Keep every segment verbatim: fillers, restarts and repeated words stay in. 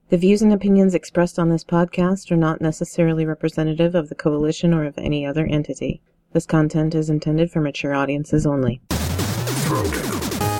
The views and opinions expressed on this podcast are not necessarily representative of the Coalition or of any other entity. This content is intended for mature audiences only. Throwdown.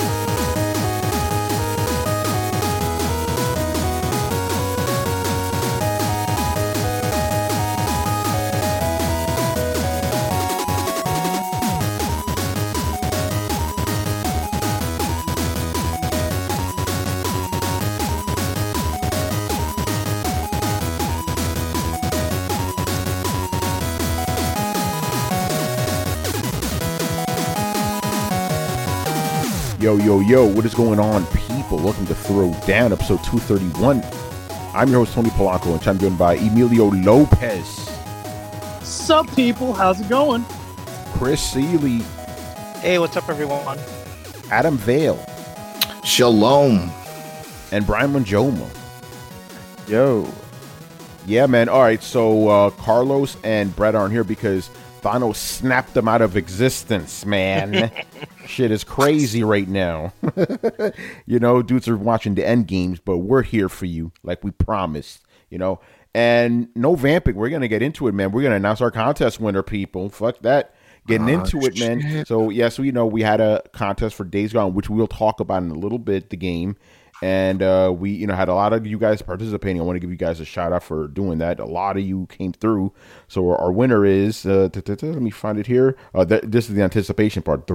Yo, yo, yo, what is going on, people? Welcome to Throw Down, episode two thirty-one. I'm your host, Tony Polanco, and I'm joined by Emilio Lopez. Sup, people? How's it going? Chris Seeley. Hey, what's up, everyone? Adam Vale. Shalom. And Brian Manjoma. Yo. Yeah, man. All right, so uh, Carlos and Brett aren't here because Thanos snapped them out of existence, man. Shit is crazy right now. You know, dudes are watching the end games, but we're here for you like we promised, you know. And no vamping. We're going to get into it, man. We're going to announce our contest winner, people. Fuck that. Getting oh, into it, man. Shit. So, yeah, so, you know, we had a contest for Days Gone, which we'll talk about in a little bit, the game. And uh, we, you know, had a lot of you guys participating. I want to give you guys a shout out for doing that. A lot of you came through. So our, our winner is, uh, let me find it here. Uh, th- this is the anticipation part. All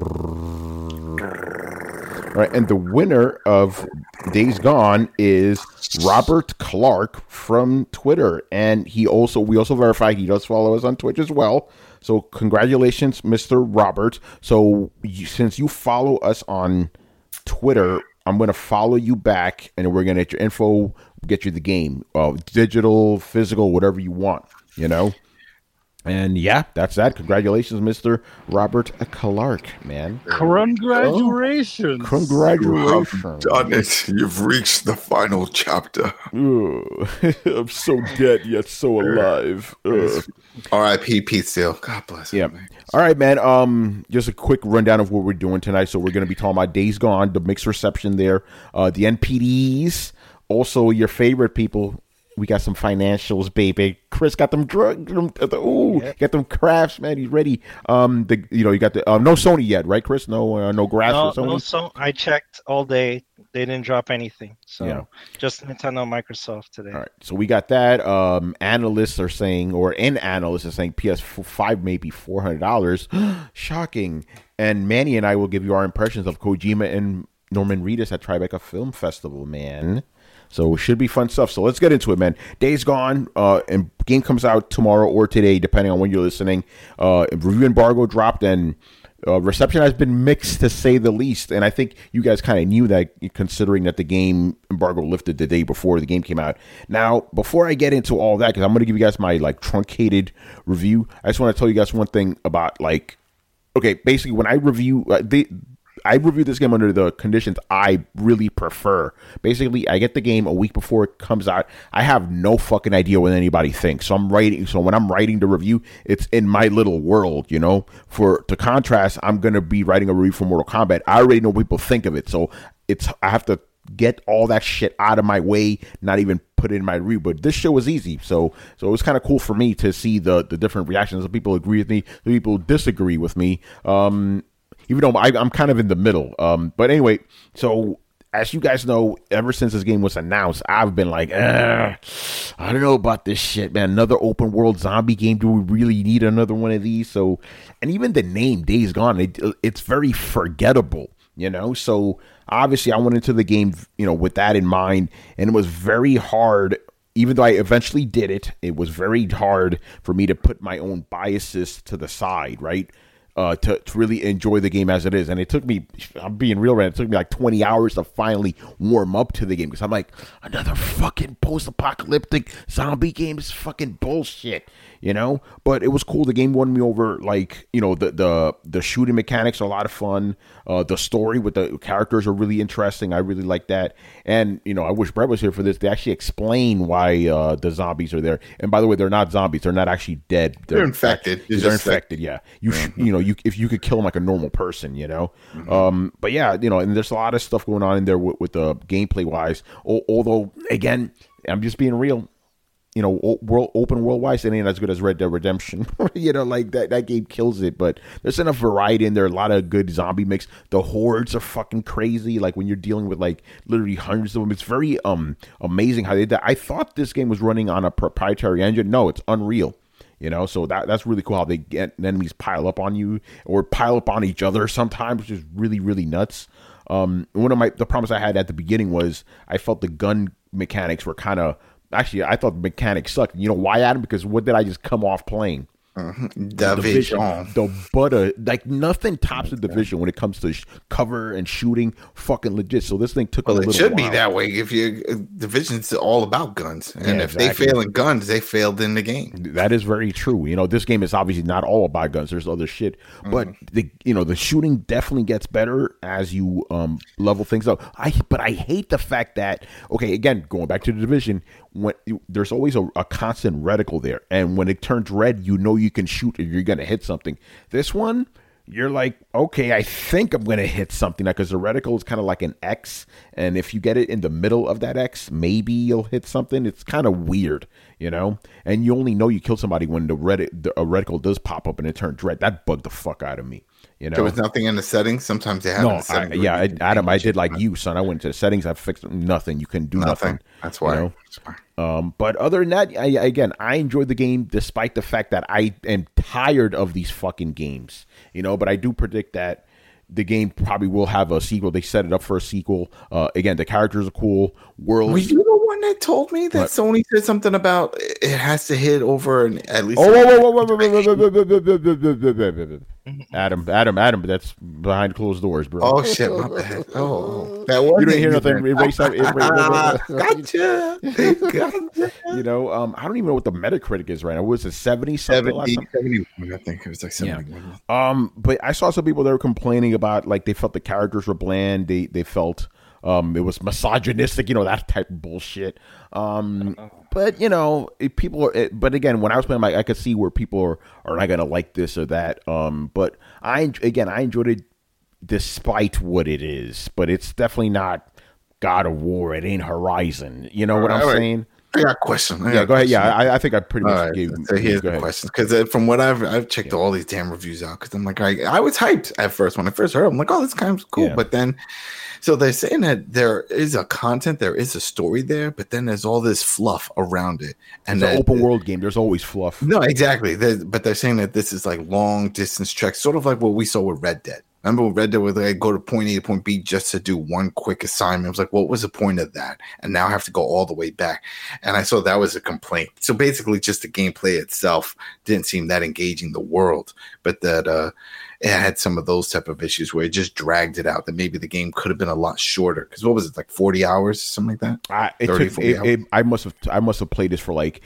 right, and the winner of Days Gone is Robert Clark from Twitter. And he also, we also verified he does follow us on Twitch as well. So congratulations, Mister Robert. So you, since you follow us on Twitter, I'm going to follow you back, and we're going to get your info, get you the game, uh, digital, physical, whatever you want, you know? And, yeah, that's that. Congratulations, Mister Robert Clark, man. Congratulations. Oh. Congratulations. You have done it. You've reached the final chapter. Ooh, I'm so dead, yet so alive. R I P Pete Steele. God bless him. Yeah. Man. All right, man. Um, just a quick rundown of what we're doing tonight. So we're going to be talking about Days Gone, the mixed reception there, uh, the N P Ds, also your favorite people. We got some financials, baby. Chris got them drugs. Ooh, yep. Got them crafts, man. He's ready. Um, the you know you got the uh, no Sony yet, right, Chris? No, uh, no grass no, for Sony. No, so I checked all day. They didn't drop anything. So yeah. Just Nintendo, Microsoft today. All right. So we got that. Um, analysts are saying, or an analyst is saying, P S five may be four hundred dollars. Shocking. And Manny and I will give you our impressions of Kojima and Norman Reedus at Tribeca Film Festival, man. So it should be fun stuff. So let's get into it, man. Days Gone, uh, and game comes out tomorrow or today, depending on when you're listening. Uh, review embargo dropped, and uh, reception has been mixed, to say the least. And I think you guys kind of knew that, considering that the game embargo lifted the day before the game came out. Now, before I get into all that, because I'm going to give you guys my like truncated review, I just want to tell you guys one thing about like, okay, basically when I review, uh, they. I review this game under the conditions I really prefer. Basically, I get the game a week before it comes out. I have no fucking idea what anybody thinks. So I'm writing. So when I'm writing the review, it's in my little world, you know. For to contrast, I'm gonna be writing a review for Mortal Kombat. I already know what people think of it, so it's I have to get all that shit out of my way, not even put it in my review. But this show was easy, so so it was kind of cool for me to see the the different reactions. Some people agree with me, some people disagree with me. Um. Even though I, I'm kind of in the middle. Um, but anyway, so as you guys know, ever since this game was announced, I've been like, I don't know about this shit, man. Another open world zombie game. Do we really need another one of these? So, and even the name Days Gone, it, it's very forgettable, you know? So obviously I went into the game, you know, with that in mind, and it was very hard. Even though I eventually did it, it was very hard for me to put my own biases to the side, right? Uh, to, to really enjoy the game as it is. And it took me, I'm being real, man, it took me like twenty hours to finally warm up to the game, because I'm like, another fucking post-apocalyptic zombie game is fucking bullshit, you know? But it was cool. The game won me over. Like, you know, the the, the shooting mechanics are a lot of fun. Uh, the story with the characters are really interesting. I really like that. And, you know, I wish Brett was here for this. They actually explain why uh, the zombies are there. And by the way, they're not zombies. They're not actually dead. They're, they're infected. They're, they're infected, yeah. You mm-hmm. sh- you know, you if you could kill them like a normal person, you know. Mm-hmm. Um, but yeah, you know, and there's a lot of stuff going on in there with, with the gameplay wise. O- although, again, I'm just being real. You know, o- world open world wise, it ain't as good as Red Dead Redemption. You know, like that that game kills it. But there's enough variety in there. A lot of good zombie mix. The hordes are fucking crazy. Like when you're dealing with like literally hundreds of them, it's very um amazing how they did that. I thought this game was running on a proprietary engine. No, it's Unreal. You know, so that that's really cool how they get enemies pile up on you or pile up on each other sometimes, which is really really nuts. Um, one of my the problems I had at the beginning was I felt the gun mechanics were kind of. Actually, I thought the mechanics sucked. You know why, Adam? Because what did I just come off playing? Mm-hmm. The Division. The butter. Like, nothing tops the Division when it comes to sh- cover and shooting. Fucking legit. So this thing took well, a little while. It should while. be that way. If you Division's all about guns. And yeah, if exactly. they fail in guns, they failed in the game. That is very true. You know, this game is obviously not all about guns. There's other shit. Mm-hmm. But, the you know, the shooting definitely gets better as you um, level things up. I But I hate the fact that, okay, again, going back to the Division, when there's always a, a constant reticle there, and when it turns red, you know you can shoot or you're gonna hit something. This one, you're like, okay, I think I'm gonna hit something, because the reticle is kind of like an X, and if you get it in the middle of that X, maybe you'll hit something. It's kind of weird, you know. And you only know you killed somebody when the red the a reticle does pop up and it turns red. That bugged the fuck out of me. You know, there was nothing in the settings. Sometimes they have. No, in the settings I, yeah, I, Adam, I did like nothing. you, son. I went to the settings. I fixed nothing. You couldn't do nothing. nothing. That's why. You know? That's why. Um, but other than that, I, again, I enjoyed the game despite the fact that I am tired of these fucking games. You know, but I do predict that the game probably will have a sequel. They set it up for a sequel. Uh, again, the characters are cool. Worlds. Were you the one that told me that What? Sony said something about it has to hit over an, at least? Oh, whoa, whoa, whoa, whoa, whoa, whoa, whoa, whoa, whoa, whoa, whoa, whoa, whoa, whoa, whoa, whoa. Adam, Adam, Adam, that's behind closed doors, bro. Oh shit, my bad. Oh, that was You didn't hear nothing. Erase that. Erase, Gotcha. Gotcha. You know, um, I don't even know what the Metacritic is right now. Was it seventy something? last time? seventy, seventy, I think it was like seventy. Um, but I saw some people that were complaining about, like, they felt the characters were bland. They they felt um it was misogynistic, you know, that type of bullshit. Um, but you know, it, people are. It, but again, when I was playing, like, I could see where people are are not gonna like this or that. Um, but I again, I enjoyed it despite what it is. But it's definitely not God of War. It ain't Horizon. You know what I'm right. saying? I got a question. I got Yeah, a go ahead. question. Yeah, I, I think I pretty much All right, gave. so here's go the ahead. questions, because from what I've I've checked Yeah. all these damn reviews out, because I'm like, I, I was hyped at first when I first heard. I'm like, oh, this kind of cool, Yeah. but then, so they're saying that there is a content, there is a story there, but then there's all this fluff around it, and It's that, an open world game. There's always fluff. No, exactly. There's, but they're saying that this is like long distance treks, sort of like what we saw with Red Dead. Remember with Red Dead, where they go to point A to point B just to do one quick assignment? I was like, what was the point of that? And now I have to go all the way back. And I saw that was a complaint. So basically, just the gameplay itself didn't seem that engaging, the world, but that uh, it had some of those type of issues where it just dragged it out. That maybe the game could have been a lot shorter. Because what was it, like forty hours, something like that? I, it thirty, took, forty it, it, I must have I must have played this for like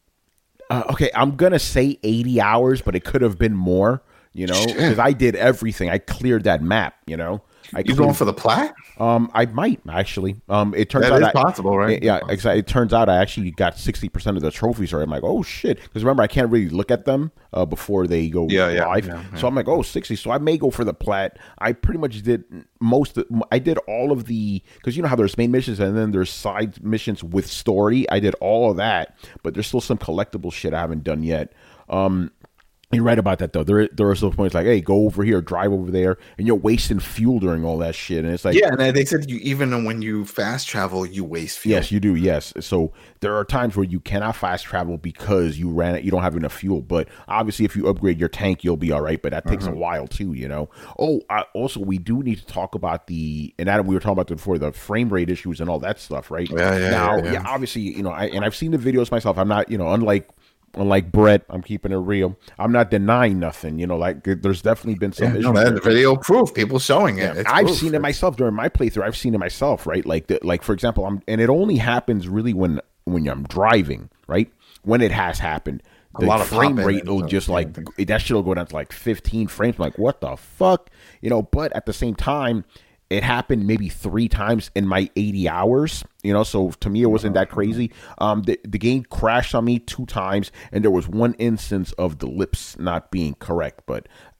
uh, okay, I'm gonna say eighty hours, but it could have been more. You know, because I did everything. I cleared that map. You know, I You cleared, going for the plat? Um, I might actually. Um, it turns That out is I, possible, right? Yeah, exactly. It turns out I actually got sixty percent of the trophies. Or I'm like, oh shit, because remember I can't really look at them uh, before they go Yeah, yeah, live. yeah, yeah. So I'm like, oh, sixty. So I may go for the plat. I pretty much did most. Of, I did all of the because you know how there's main missions and then there's side missions with story. I did all of that, but there's still some collectible shit I haven't done yet. Um. You're right about that though. There, there are some points like, "Hey, go over here, drive over there," and you're wasting fuel during all that shit. And it's like, Yeah, and they said you even when you fast travel, you waste fuel. yes, you do. Yes, so there are times where you cannot fast travel because you ran it. You don't have enough fuel. But obviously, if you upgrade your tank, you'll be all right. But that takes Uh-huh. a while too. You know. Oh, I, also, we do need to talk about the and Adam. We were talking about before the frame rate issues and all that stuff, right? Yeah, yeah, Now, yeah, yeah. yeah, obviously, you know, I and I've seen the videos myself. I'm not, you know, unlike. Unlike Brett, I'm keeping it real. I'm not denying nothing. You know, like there's definitely been some Yeah, issues. no, that there. video proof, people showing it. Yeah, It's I've proof. seen it myself during my playthrough. I've seen it myself, right? Like, the, like for example, I'm, and it only happens really when when I'm driving, right? When it has happened, A the lot of frame pop-in rate and will stuff, just yeah, like I think. that shit'll go down to like fifteen frames. I'm like, what the fuck, you know? But at the same time, it happened maybe three times in my eighty hours, you know, so to me, it wasn't that crazy. Um, the, the game crashed on me two times, and there was one instance of the lips not being correct. But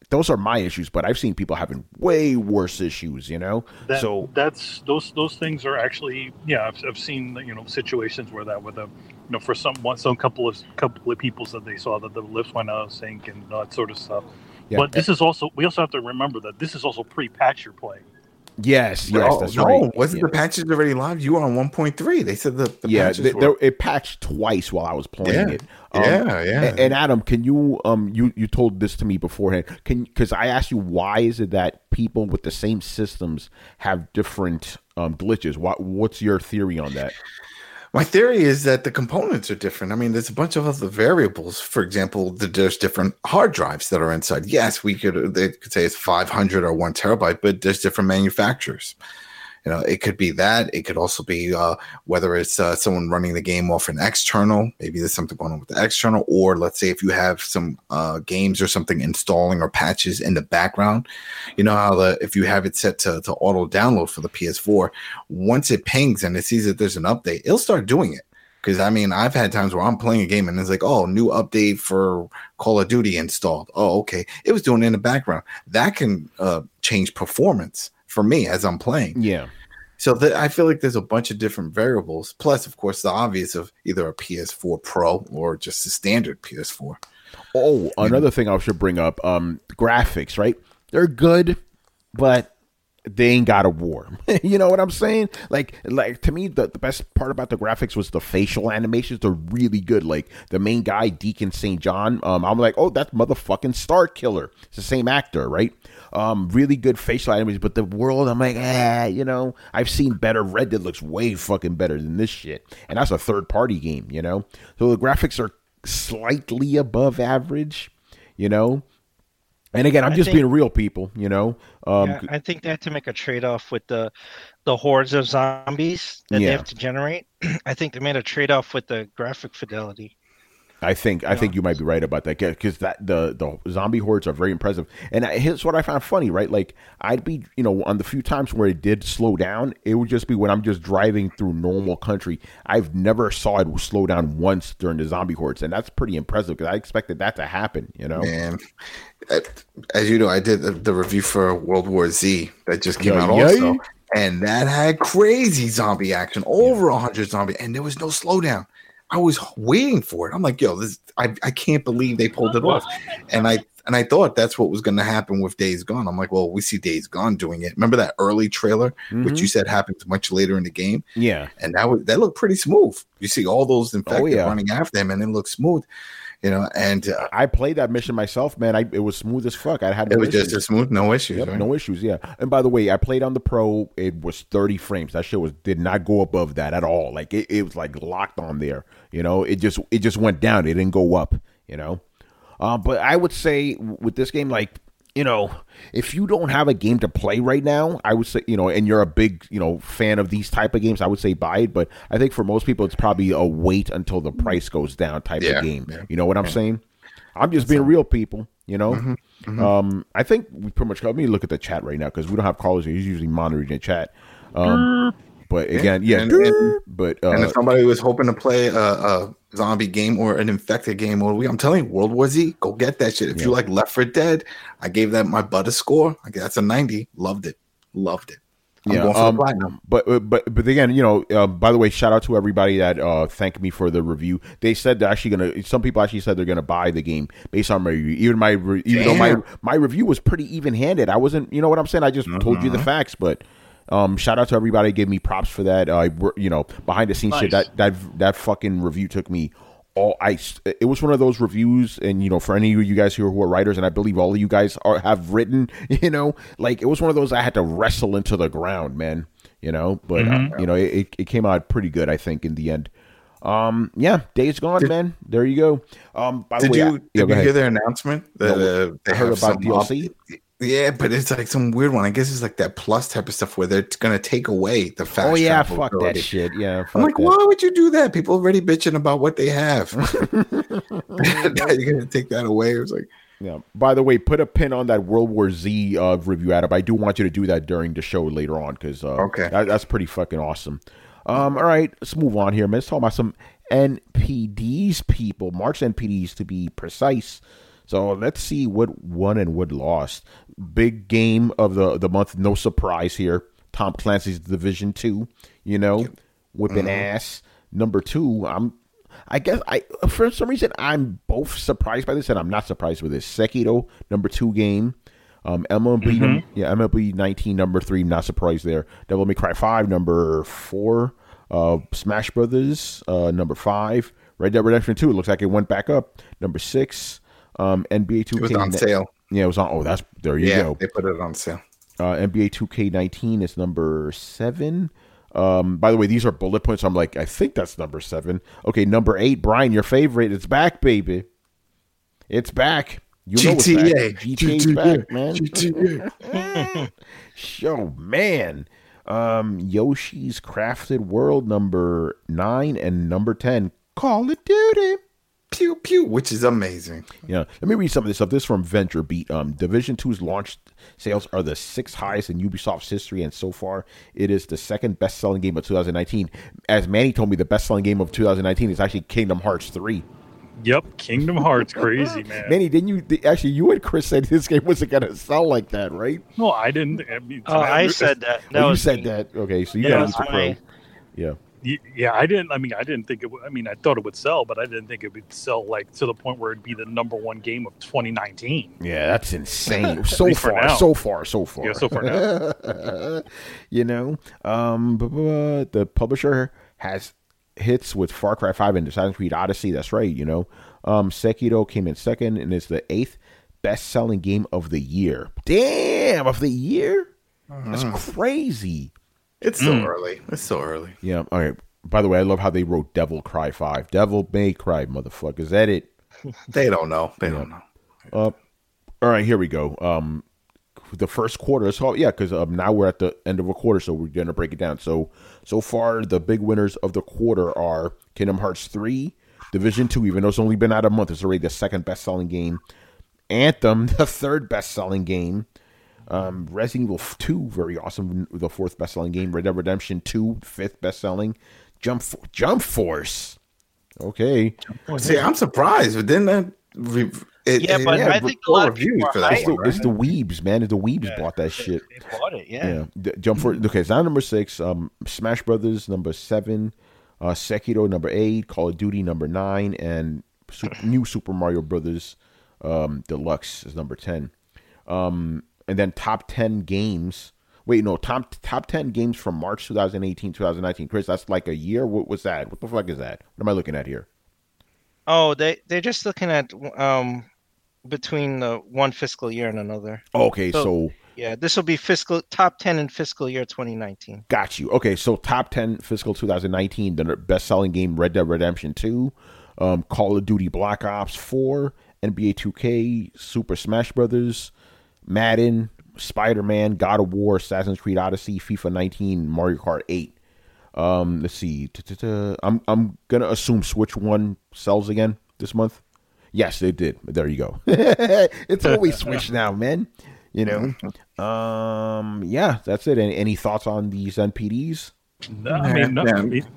those are my issues, but I've seen people having way worse issues, you know. That, so that's those those things are actually yeah. I've, I've seen you know situations where that with a you know for some one some couple of couple of people that they saw that the lifts went out of sync and that sort of stuff. Yeah. But this is also we also have to remember that this is also pre-patch you're playing. Yes, yes, oh, that's no, right. wasn't yeah. the patches already live? You were on one point three. They said the, the yeah, patches they, were... it patched twice while I was playing yeah. it. Um, yeah, yeah. And, and Adam, can you um you you told this to me beforehand? Can because I asked you why is it that people with the same systems have different um glitches? What what's your theory on that? My theory is that the components are different. I mean, there's a bunch of other variables. For example, the, there's different hard drives that are inside. Yes, we could they could say it's five hundred or one terabyte, but there's different manufacturers. You know, it could be that. It could also be uh, whether it's uh, someone running the game off an external. Maybe there's something going on with the external. Or let's say if you have some uh, games or something installing or patches in the background. You know how the if you have it set to, to auto download for the P S four, once it pings and it sees that there's an update, it'll start doing it. Because, I mean, I've had times where I'm playing a game and it's like, oh, new update for Call of Duty installed. Oh, okay. It was doing it in the background. That can uh, change performance for me as I'm playing. Yeah. So th- I feel like there's a bunch of different variables. Plus, of course, the obvious of either a P S four Pro or just a standard P S four. Oh, another thing I should bring up, um, graphics, right? They're good, but they ain't got a war. You know what I'm saying? Like, like to me, the, the best part about the graphics was the facial animations. They're really good. Like the main guy, Deacon Saint John. Um, I'm like, oh, that's motherfucking Star Killer. It's the same actor, right? Um, really good facial animations. But the world, I'm like, ah, you know, I've seen better. Red Dead looks way fucking better than this shit, and that's a third party game, you know. So the graphics are slightly above average, you know. And again, I'm I just think, being real, people. You know, um, yeah, I think they have to make a trade-off with the the hordes of zombies that Yeah. they have to generate. I think they made a trade-off with the graphic fidelity. I think I Yeah. think you might be right about that because that the the zombie hordes are very impressive. And I, here's what I found funny, right? Like I'd be, you know, on the few times where it did slow down, it would just be when I'm just driving through normal country. I've never saw it slow down once during the zombie hordes, and that's pretty impressive because I expected that to happen. You know, Man, as you know, I did the, the review for World War Z that just came Yeah, out yeah. also, and that had crazy zombie action, over a hundred zombie, and there was no slowdown. I was waiting for it. I'm like, yo, this I, I can't believe they pulled it off. And I and I thought that's what was going to happen with Days Gone. I'm like, well, we see Days Gone doing it. Remember that early trailer, Mhm. which you said happens much later in the game? yeah, And that was that looked pretty smooth. You see all those infected Oh, yeah. running after him, and it looked smooth. You know, and uh, I played that mission myself, man. I it was smooth as fuck. I had no it was issues. just as smooth, no issues. Yep, right? no issues. Yeah, and by the way, I played on the Pro. It was thirty frames. That shit was did not go above that at all. Like it, it was like locked on there. You know, it just it just went down. It didn't go up. You know, uh, but I would say with this game, like you know, if you don't have a game to play right now, I would say you know, and you're a big you know fan of these type of games, I would say buy it. But I think for most people, it's probably a wait until the price goes down type Yeah, of game. yeah. You know what I'm Yeah. saying? I'm just being real, people. You know, Mhm, mhm. um, I think we pretty much. Let me look at the chat right now because we don't have callers here. He's usually monitoring the chat. Um, but again, yeah, And- and- but and uh, if somebody was hoping to play a, a zombie game or an infected game, or we, I'm telling you, World War Z, go get that shit. If you Yeah. like Left four Dead, I gave that my butter score. I guess that's a ninety. Loved it. Loved it. I'm yeah, going for um, the platinum. But uh, but but again, you know, uh, by the way, shout out to everybody that uh, thanked me for the review. They said they're actually gonna. Some people actually said they're gonna buy the game based on my review. Even my re- even though my Damn. my review was pretty even handed. I wasn't. You know what I'm saying? I just told you the Mhm. facts, but. Um, shout out to everybody. Gave me props for that. Uh, you know, behind the scenes shit. Nice. That that that fucking review took me all. I it was one of those reviews, and you know, for any of you guys here who are writers, and I believe all of you guys are have written. You know, like it was one of those I had to wrestle into the ground, man. You know, but Mhm. uh, you know, it it came out pretty good. I think in the end. Um, yeah, Days Gone, man. There you go. Um, by the Did way, you, I, did yeah, go you hear ahead. their announcement? That, No, uh, they I heard have about some D L C. up- Yeah, but it's like some weird one. I guess it's like that plus type of stuff where they're going to take away the fast Oh yeah, travel fuck that ability. shit. Yeah, fuck I'm like, that. why would you do that? People already bitching about what they have. Now you're going to take that away. It was like, Yeah. By the way, put a pin on that World War Z uh, review, Adam. I do want you to do that during the show later on because uh, Okay. that, that's pretty fucking awesome. Um, all right, let's move on here, man. Let's talk about some N P Ds, people. March N P Ds to be precise. So let's see what won and what lost. Big game of the, the month, no surprise here. Tom Clancy's Division two, you know, whipping mm-hmm. ass. Number two, I'm, I guess, I for some reason, I'm both surprised by this and I'm not surprised with this. Sekiro, number two game. Um, M L B, mm-hmm. yeah, M L B nineteen, number three, not surprised there. Devil May Cry five, number four. Uh, Smash Brothers, uh, number five. Red Dead Redemption two, it looks like it went back up. Number six. Um, N B A two K. It was on sale. Yeah, it was on. Oh, that's there you yeah, go. They put it on sale. Uh, N B A two K nineteen is number seven. Um, by the way, these are bullet points. So I'm like, I think that's number seven. Okay, number eight, Brian, your favorite. It's back, baby. It's back. You know G T A. it's back. G T A's G T A. back, man. G T A. Yo, man. Um, Yoshi's Crafted World, number nine, and number ten, Call of Duty. Pew pew, which is amazing. Yeah, let me read some of this stuff. This is from VentureBeat. Um, Division two's launch sales are the sixth highest in Ubisoft's history, and so far it is the second best-selling game of two thousand nineteen. As Manny told me, the best-selling game of two thousand nineteen is actually Kingdom Hearts three. Yep, Kingdom Hearts, crazy man. Manny, didn't you? Actually, you and Chris said this game wasn't going to sell like that, right? No, I didn't. I mean, oh, I said that. that oh, you was said me. that. Okay, so you yeah, got to pro. Yeah. Yeah, I didn't. I mean, I didn't think it. Would, I mean, I thought it would sell, but I didn't think it would sell like to the point where it'd be the number one game of twenty nineteen. Yeah, that's insane. So far, so far, so far. Yeah, so far now. You know, um, the publisher has hits with Far Cry five and Assassin's Creed Odyssey. That's right. You know, um, Sekiro came in second and is the eighth best-selling game of the year. Damn, of the year? Uh-huh. That's crazy. It's so mm. early. It's so early. Yeah. All right. By the way, I love how they wrote Devil Cry five. Devil May Cry, motherfucker. Is that it? They don't know. They yeah. don't know. Uh, all right. Here we go. Um, the first quarter. So yeah, because um, now we're at the end of a quarter, so we're gonna break it down. So so far, the big winners of the quarter are Kingdom Hearts three, Division two. Even though it's only been out a month, it's already the second best-selling game. Anthem, the third best-selling game. Um, Resident Evil two, very awesome, the fourth best-selling game. Red Dead Redemption two, fifth best-selling. Jump Jump Force. Okay. See, I'm surprised, but then that. It, yeah, it, but yeah, I think a lot of people for that. It's the, right? it's the weebs, man. It's the weebs yeah, bought that they, shit. They bought it, yeah. Yeah. Jump Force. Okay, it's now number six. Um, Smash Brothers number seven. Uh, Sekiro number eight. Call of Duty number nine, and Super, new Super Mario Brothers um, Deluxe is number ten. Um. And then top ten games. Wait, no, top top ten games from March twenty eighteen, twenty nineteen. Chris, that's like a year? What was that? What the fuck is that? What am I looking at here? Oh, they, they're just looking at um between the one fiscal year and another. Okay, so... so yeah, this will be fiscal top ten in fiscal year twenty nineteen. Got you. Okay, so top ten fiscal twenty nineteen, the best-selling game, Red Dead Redemption two, um, Call of Duty Black Ops four, N B A two K, Super Smash Brothers, Madden, Spider-Man, God of War, Assassin's Creed Odyssey, FIFA nineteen, Mario Kart eight. Um, let's see. I'm I'm gonna assume Switch One sells again this month. Yes, it did. There you go. It's always Switch now, man. You know. Um, yeah, that's it. Any, any thoughts on these N P Ds? No, I mean, no, I mean,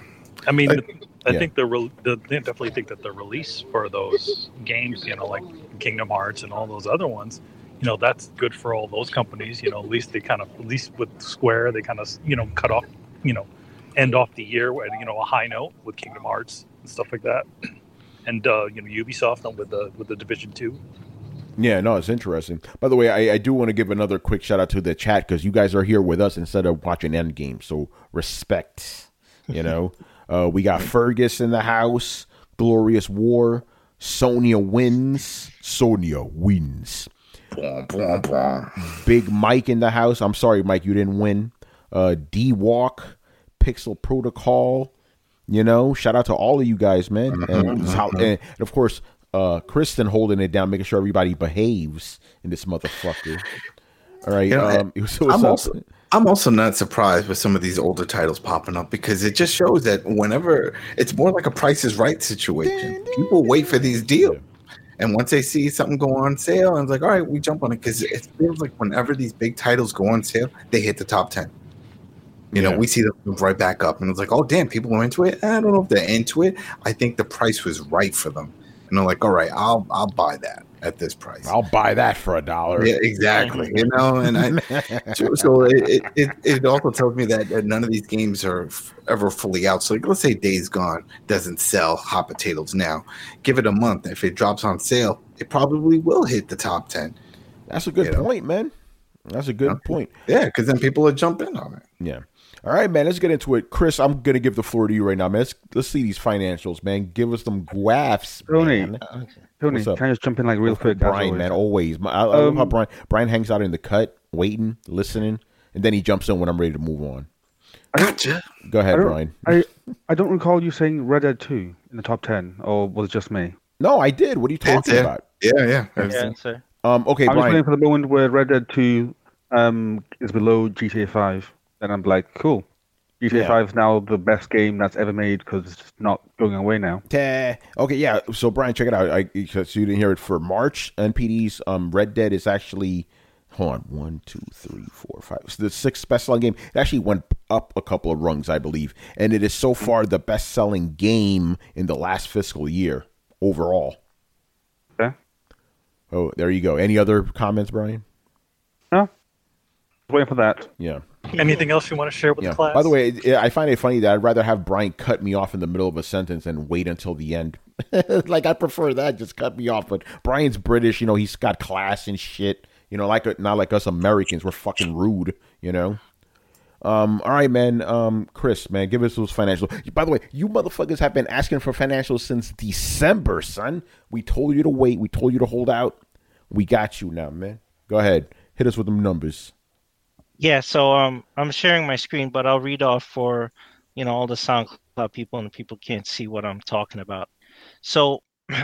I, mean, I yeah. think the, re- the they definitely think that the release for those games, you know, like Kingdom Hearts and all those other ones. You know, that's good for all those companies. You know, at least they kind of, at least with Square, they kind of, you know, cut off, you know, end off the year with, you know, a high note with Kingdom Hearts and stuff like that. And, uh, you know, Ubisoft with the with the Division two. Yeah, no, it's interesting. By the way, I, I do want to give another quick shout out to the chat because you guys are here with us instead of watching Endgame. So respect, you know. uh, we got Fergus in the house, Glorious War, Sonia wins, Sonia wins. Big Mike in the house. I'm sorry, Mike, you didn't win. Uh, D-Walk, Pixel Protocol. You know, shout out to all of you guys, man. And, how, and of course, uh, Kristen holding it down, making sure everybody behaves in this motherfucker. All right. You know, um, so I'm, up? also, I'm also not surprised with some of these older titles popping up because it just shows that whenever it's more like a Price is Right situation, people wait for these deals. Yeah. And once they see something go on sale, and it's like, all right, we jump on it because it feels like whenever these big titles go on sale, they hit the top ten. You yeah. know, we see them move right back up, and it's like, oh, damn, people are into it. I don't know if they're into it. I think the price was right for them, and they're like, all right, I'll I'll buy that. at this price. I'll buy that for a dollar. Yeah, exactly. You know, and I so, so it, it it also tells me that, that none of these games are f- ever fully out. So like, let's say Days Gone doesn't sell hot potatoes now. Give it a month. If it drops on sale, it probably will hit the top ten. That's a good You know? point, man. That's a good Okay. point. Yeah, because then people will jump in on it. Yeah. All right, man. Let's get into it. Chris, I'm gonna give the floor to you right now, man. Let's let's see these financials, man. Give us some graphs, Tony. man. Okay. Tony, What's up? can I just jump in like real quick? as Brian, always? man, always. My- I, I love how Um, Brian Brian hangs out in the cut, waiting, listening, and then he jumps in when I'm ready to move on. Gotcha. Go I ahead, don't, Brian. I, I don't recall you saying Red Dead two in the top ten, or was it just me? No, I did. What are you talking Yeah. about? Yeah, yeah. Yeah, so Um, okay, I'm just Brian. waiting for the moment where Red Dead two um, is below G T A five. Then I'm like, cool. G T A Yeah. five is now the best game that's ever made because it's just not going away now. Ta- Okay, yeah. So Brian, check it out. I, so you didn't hear it for March. N P D's um, Red Dead is actually hold on one, two, three, four, five. So the sixth best-selling game. It actually went up a couple of rungs, I believe, and it is so far the best-selling game in the last fiscal year overall. Okay. Oh, there you go. Any other comments, Brian? No, waiting for that. Yeah. Anything else you want to share with Yeah. the class? By the way, it, I find it funny that I'd rather have Brian cut me off in the middle of a sentence and wait until the end. Like, I prefer that. Just cut me off. But Brian's British. You know, he's got class and shit. You know, like not like us Americans. We're fucking rude, you know? Um, all right, man. Um, Chris, man, give us those financials. By the way, you motherfuckers have been asking for financials since December, son. We told you to wait. We told you to hold out. We got you now, man. Go ahead. Hit us with them numbers. yeah, so um, I'm sharing my screen, but I'll read off for you know all the SoundCloud people, and people can't see what I'm talking about. So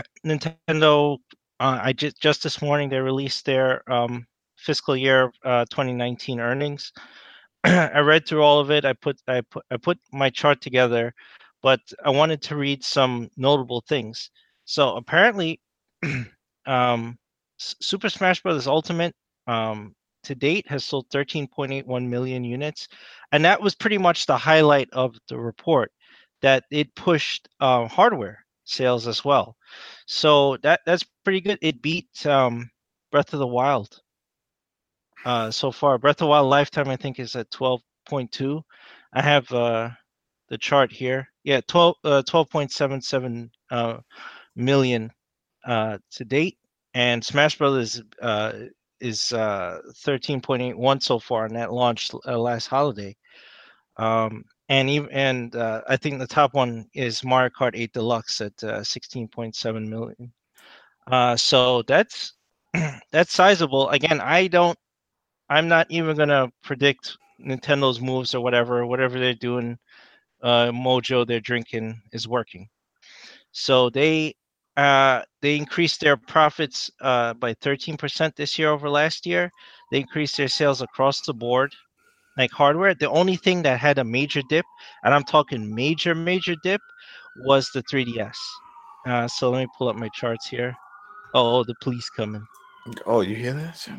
Nintendo, uh, I just just this morning they released their um, fiscal year uh, twenty nineteen earnings. I read through all of it. I put I put I put my chart together, but I wanted to read some notable things. So apparently, um, S- Super Smash Bros. Ultimate um, to date has sold thirteen point eight one million units, and that was pretty much the highlight of the report. That it pushed uh, hardware sales as well. So that that's pretty good. It beat um, Breath of the Wild. Uh, so far, Breath of the Wild lifetime I think is at twelve point two. I have uh, the chart here. Yeah, twelve uh, twelve point seven seven uh, million uh, to date, and Smash Brothers uh, is uh, thirteen point eight one so far, and that launched uh, last holiday. Um, and even and uh, I think the top one is Mario Kart eight Deluxe at uh, sixteen point seven million. Uh, so that's that's sizable. Again, I don't. I'm not even gonna predict Nintendo's moves or whatever. Whatever they're doing, uh, mojo they're drinking is working. So they uh, they increased their profits uh, by thirteen percent this year over last year. They increased their sales across the board, like hardware. The only thing that had a major dip, and I'm talking major major dip, was the three D S. Uh, so let me pull up my charts here. Oh, the police coming. Oh, you hear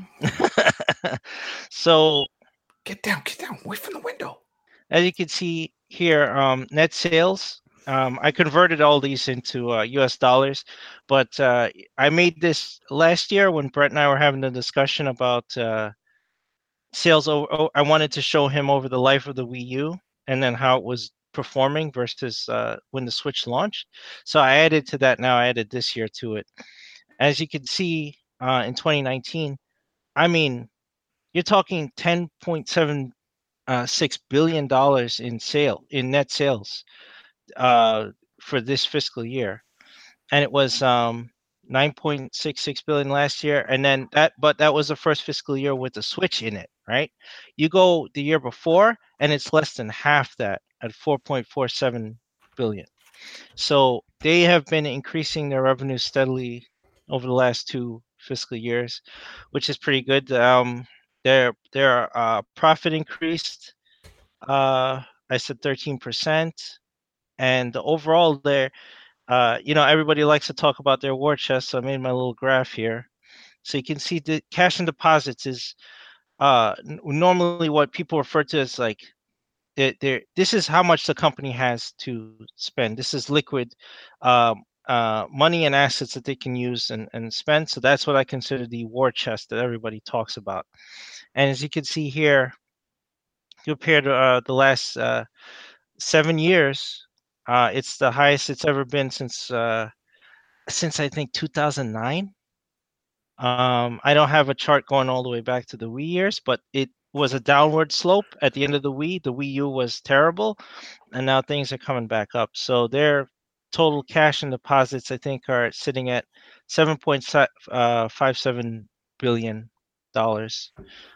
that? So Get down, get down, away from the window. as you can see here, um, net sales. Um, I converted all these into uh, U S dollars, but uh, I made this last year when Brett and I were having a discussion about uh, sales. Over, oh, I wanted to show him over the life of the Wii U and then how it was performing versus uh, when the Switch launched. So I added to that now. I added this year to it. As you can see uh, in twenty nineteen, I mean, you're talking ten point seven six billion dollars in sale in net sales uh, for this fiscal year, and it was um, nine point six six billion last year. And then that, but that was the first fiscal year with the Switch in it, right? You go the year before, and it's less than half that at four point four seven billion. So they have been increasing their revenue steadily over the last two fiscal years, which is pretty good. Um, their their uh, profit increased. Uh, I said thirteen percent, and the overall there, uh, you know, everybody likes to talk about their war chest. So I made my little graph here, so you can see the cash and deposits is uh, n- normally what people refer to as like it, this is how much the company has to spend. This is liquid. Um, uh, money and assets that they can use and, and spend. So that's what I consider the war chest that everybody talks about. And as you can see here, compared to uh, the last uh, seven years, uh, it's the highest it's ever been since uh, since I think two thousand nine. Um, I don't have a chart going all the way back to the Wii years, but it was a downward slope at the end of the Wii. The Wii U was terrible, and now things are coming back up. So their total cash and deposits, I think, are sitting at seven point five seven billion dollars.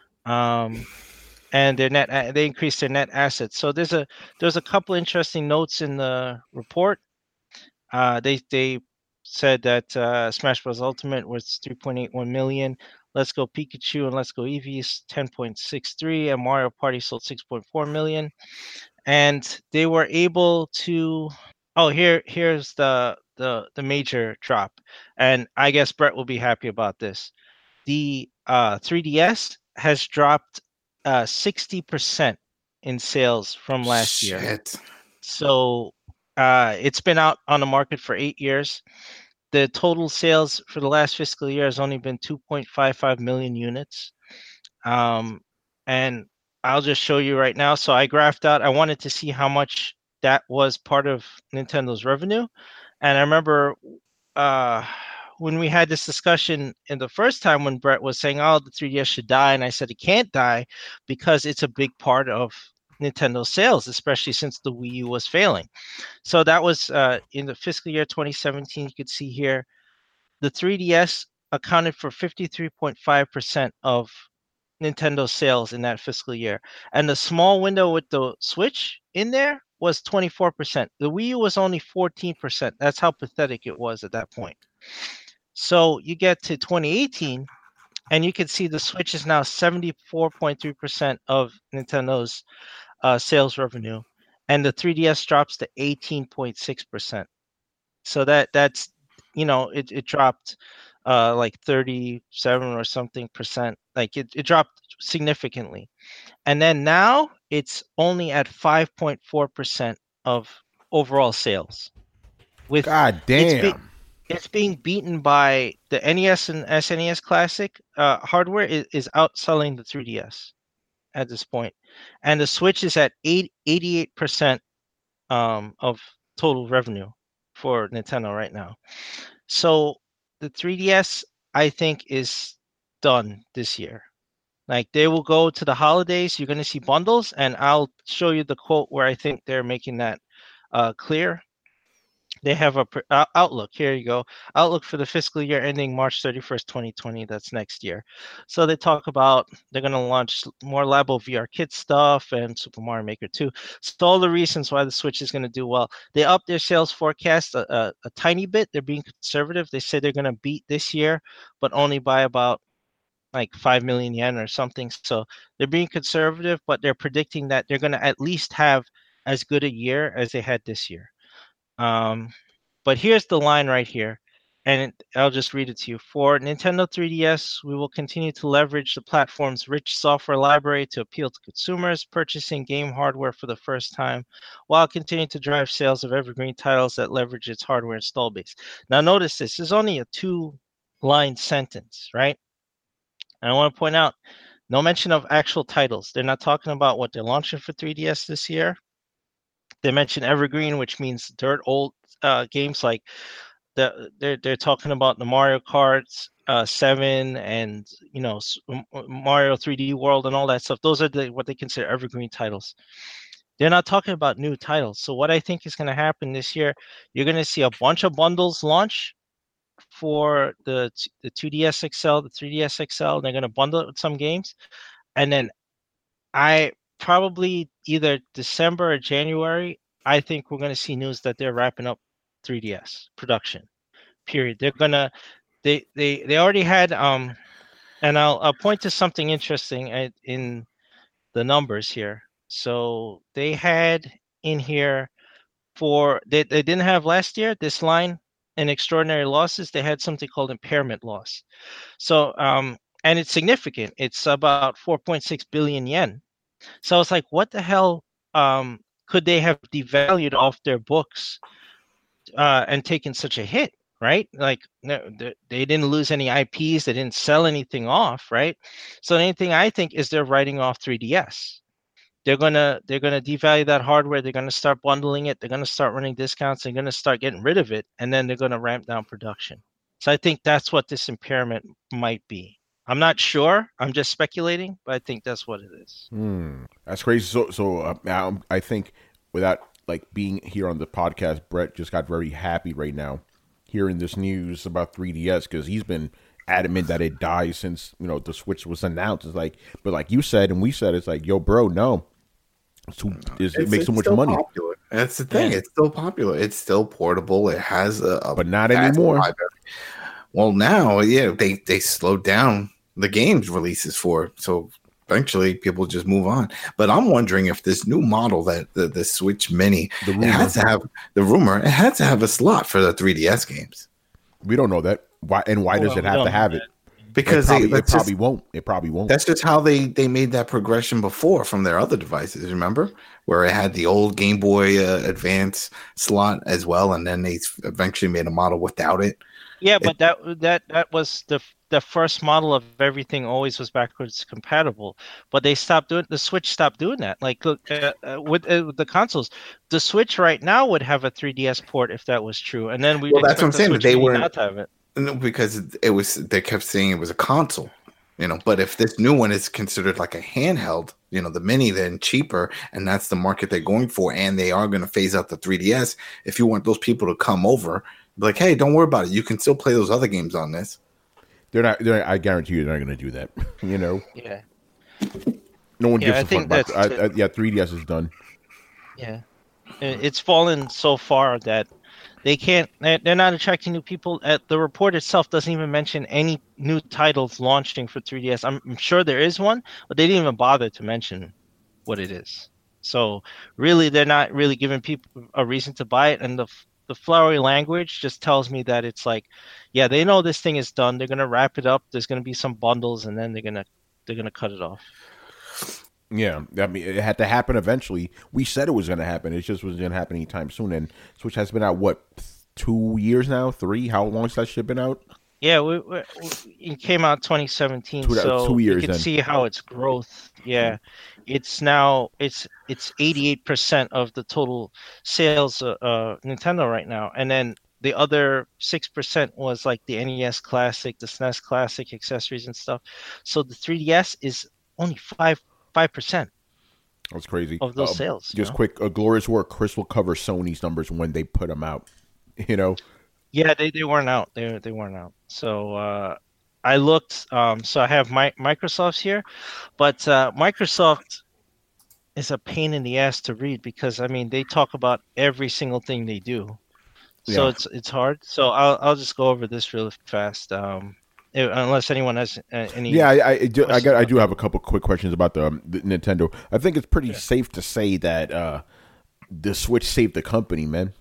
Um, and their net they increased their net assets. So there's a there's a couple interesting notes in the report. Uh, they they said that uh, Smash Bros. Ultimate was three point eight one million. Let's Go Pikachu and Let's Go Eevee's ten point six three, and Mario Party sold six point four million. And they were able to. Oh, here here's the the the major drop, and I guess Brett will be happy about this. The uh, three D S has dropped uh, sixty percent in sales from last Shit. year. So uh, it's been out on the market for eight years. The total sales for the last fiscal year has only been two point five five million units. Um, and I'll just show you right now. So I graphed out, I wanted to see how much that was part of Nintendo's revenue. And I remember uh, when we had this discussion in the first time when Brett was saying, oh, the three D S should die. And I said, it can't die because it's a big part of Nintendo sales, especially since the Wii U was failing. So that was uh, in the fiscal year twenty seventeen. You could see here, the three D S accounted for fifty-three point five percent of Nintendo sales in that fiscal year. And the small window with the Switch in there was twenty-four percent. The Wii U was only fourteen percent. That's how pathetic it was at that point. So you get to twenty eighteen, and you can see the Switch is now seventy-four point three percent of Nintendo's uh, sales revenue, and the three D S drops to eighteen point six percent. So that that's, you know, it, it dropped uh, like thirty-seven or something percent. Like it, it dropped significantly. And then now it's only at five point four percent of overall sales. With God damn. It's, be, it's being beaten by the N E S and S N E S Classic uh, hardware is, is outselling the three D S at this point. And the Switch is at eight, eighty-eight percent um, of total revenue for Nintendo right now. So the three D S, I think, is done this year. Like, they will go to the holidays. You're going to see bundles, and I'll show you the quote where I think they're making that uh, clear. They have a uh, outlook. Here you go. Outlook for the fiscal year ending March thirty-first, twenty twenty. That's next year. So they talk about they're going to launch more Labo V R Kit stuff and Super Mario Maker two. So all the reasons why the Switch is going to do well. They upped their sales forecast a, a, a tiny bit. They're being conservative. They say they're going to beat this year, but only by about like five million yen or something. So they're being conservative, but they're predicting that they're going to at least have as good a year as they had this year. Um, but here's the line right here, and it, I'll just read it to you. For Nintendo three D S, we will continue to leverage the platform's rich software library to appeal to consumers purchasing game hardware for the first time, while continuing to drive sales of evergreen titles that leverage its hardware install base. Now, notice this is only a two-line sentence, right? And I want to point out, no mention of actual titles. They're not talking about what they're launching for three D S this year. They mention evergreen, which means dirt old uh, games like the they're they're talking about the Mario Kart uh, seven and you know Mario three D World and all that stuff. Those are the, what they consider evergreen titles. They're not talking about new titles. So what I think is going to happen this year, you're going to see a bunch of bundles launch for the the two D S X L, the three D S X L. They're going to bundle it with some games, and then I. Probably either December or January, I think we're going to see news that they're wrapping up three D S production. Period. They're gonna, they they they already had um, and I'll I'll point to something interesting in the numbers here. So they had in here for they they didn't have last year this line in extraordinary losses. They had something called impairment loss. So um, and it's significant. It's about four point six billion yen. So it's like, what the hell um, could they have devalued off their books uh, and taken such a hit, right? Like no, they, they didn't lose any I Ps, they didn't sell anything off, right? So anything I think is they're writing off three D S. They're gonna they're gonna devalue that hardware. They're gonna start bundling it. They're gonna start running discounts. They're gonna start getting rid of it, and then they're gonna ramp down production. So I think that's what this impairment might be. I'm not sure. I'm just speculating, but I think that's what it is. Hmm. That's crazy. So, so uh, now I think without like being here on the podcast, Brett just got very happy right now hearing this news about three D S because he's been adamant that it dies since you know the Switch was announced. It's like, but like you said and we said, it's like, yo, bro, no, it's too, it's, it It's, makes it's so much still money. Popular. That's the thing. Yeah. It's still popular. It's still portable. It has a, a But not fast anymore. library. Well, now, yeah, they they slowed down the games releases for it. So eventually people just move on. But I'm wondering if this new model that the, the Switch Mini, The it rumor. has to have the rumor, it has to have a slot for the three D S games. We don't know that. Why and why does Well, it we have don't to have know it? Because it probably, they, it that's probably just, won't. It probably won't. that's just how they, they made that progression before from their other devices, remember? Where it had the old Game Boy uh, Advance slot as well, and then they eventually made a model without it. Yeah, but that that that was the the first model of everything. Always was backwards compatible, but they stopped doing the Switch. Stopped doing that. Like look uh, uh, with, uh, with the consoles, the Switch right now would have a three D S port if that was true, and then we. Well, that's what I'm the saying. Switch They Mini weren't- not to have it. No, because it was they kept saying it was a console, you know. But if this new one is considered like a handheld, you know, the Mini, then cheaper, and that's the market they're going for, and they are going to phase out the three D S. If you want those people to come over, be like, hey, don't worry about it. You can still play those other games on this. They're not. They're, I guarantee you, they're not going to do that. You know, Yeah, no one Yeah, gives I a fuck think about. that's- I, I, yeah, three D S is done. yeah. It- It's fallen so far that they can't. They're they're not attracting new people. At the report itself doesn't even mention any new titles launching for three D S. I'm, I'm sure there is one, but they didn't even bother to mention what it is. So really, they're not really giving people a reason to buy it. And the the flowery language just tells me that it's like, yeah, they know this thing is done. They're gonna wrap it up. There's gonna be some bundles, and then they're gonna they're gonna cut it off. Yeah, I mean, it had to happen eventually. We said it was going to happen. It just wasn't going to happen anytime soon. And Switch has been out what, two years now, three? How long has that shit been out? Yeah, we, we, we, it came out twenty seventeen, Two- so two years you can then. see how its growth. Yeah, it's now it's it's eighty-eight percent of the total sales uh, uh Nintendo right now, and then the other six percent was like the N E S Classic, the S N E S Classic accessories and stuff. So the three D S is only five five percent That's crazy. of those Uh, sales. you Just know? quick, a glorious work. Chris will cover Sony's numbers when they put them out. You know, Yeah, they, they weren't out. They they weren't out. So uh, I looked. Um, so I have my Microsoft's here, but uh, Microsoft is a pain in the ass to read because I mean they talk about every single thing they do. So Yeah. it's it's hard. So I'll I'll just go over this real fast. Um, if- unless anyone has uh, any. yeah, I, I, do, I questions got, I about do have a couple quick questions about the, um, the Nintendo. I think it's pretty safe to say that uh, the Switch saved the company, man.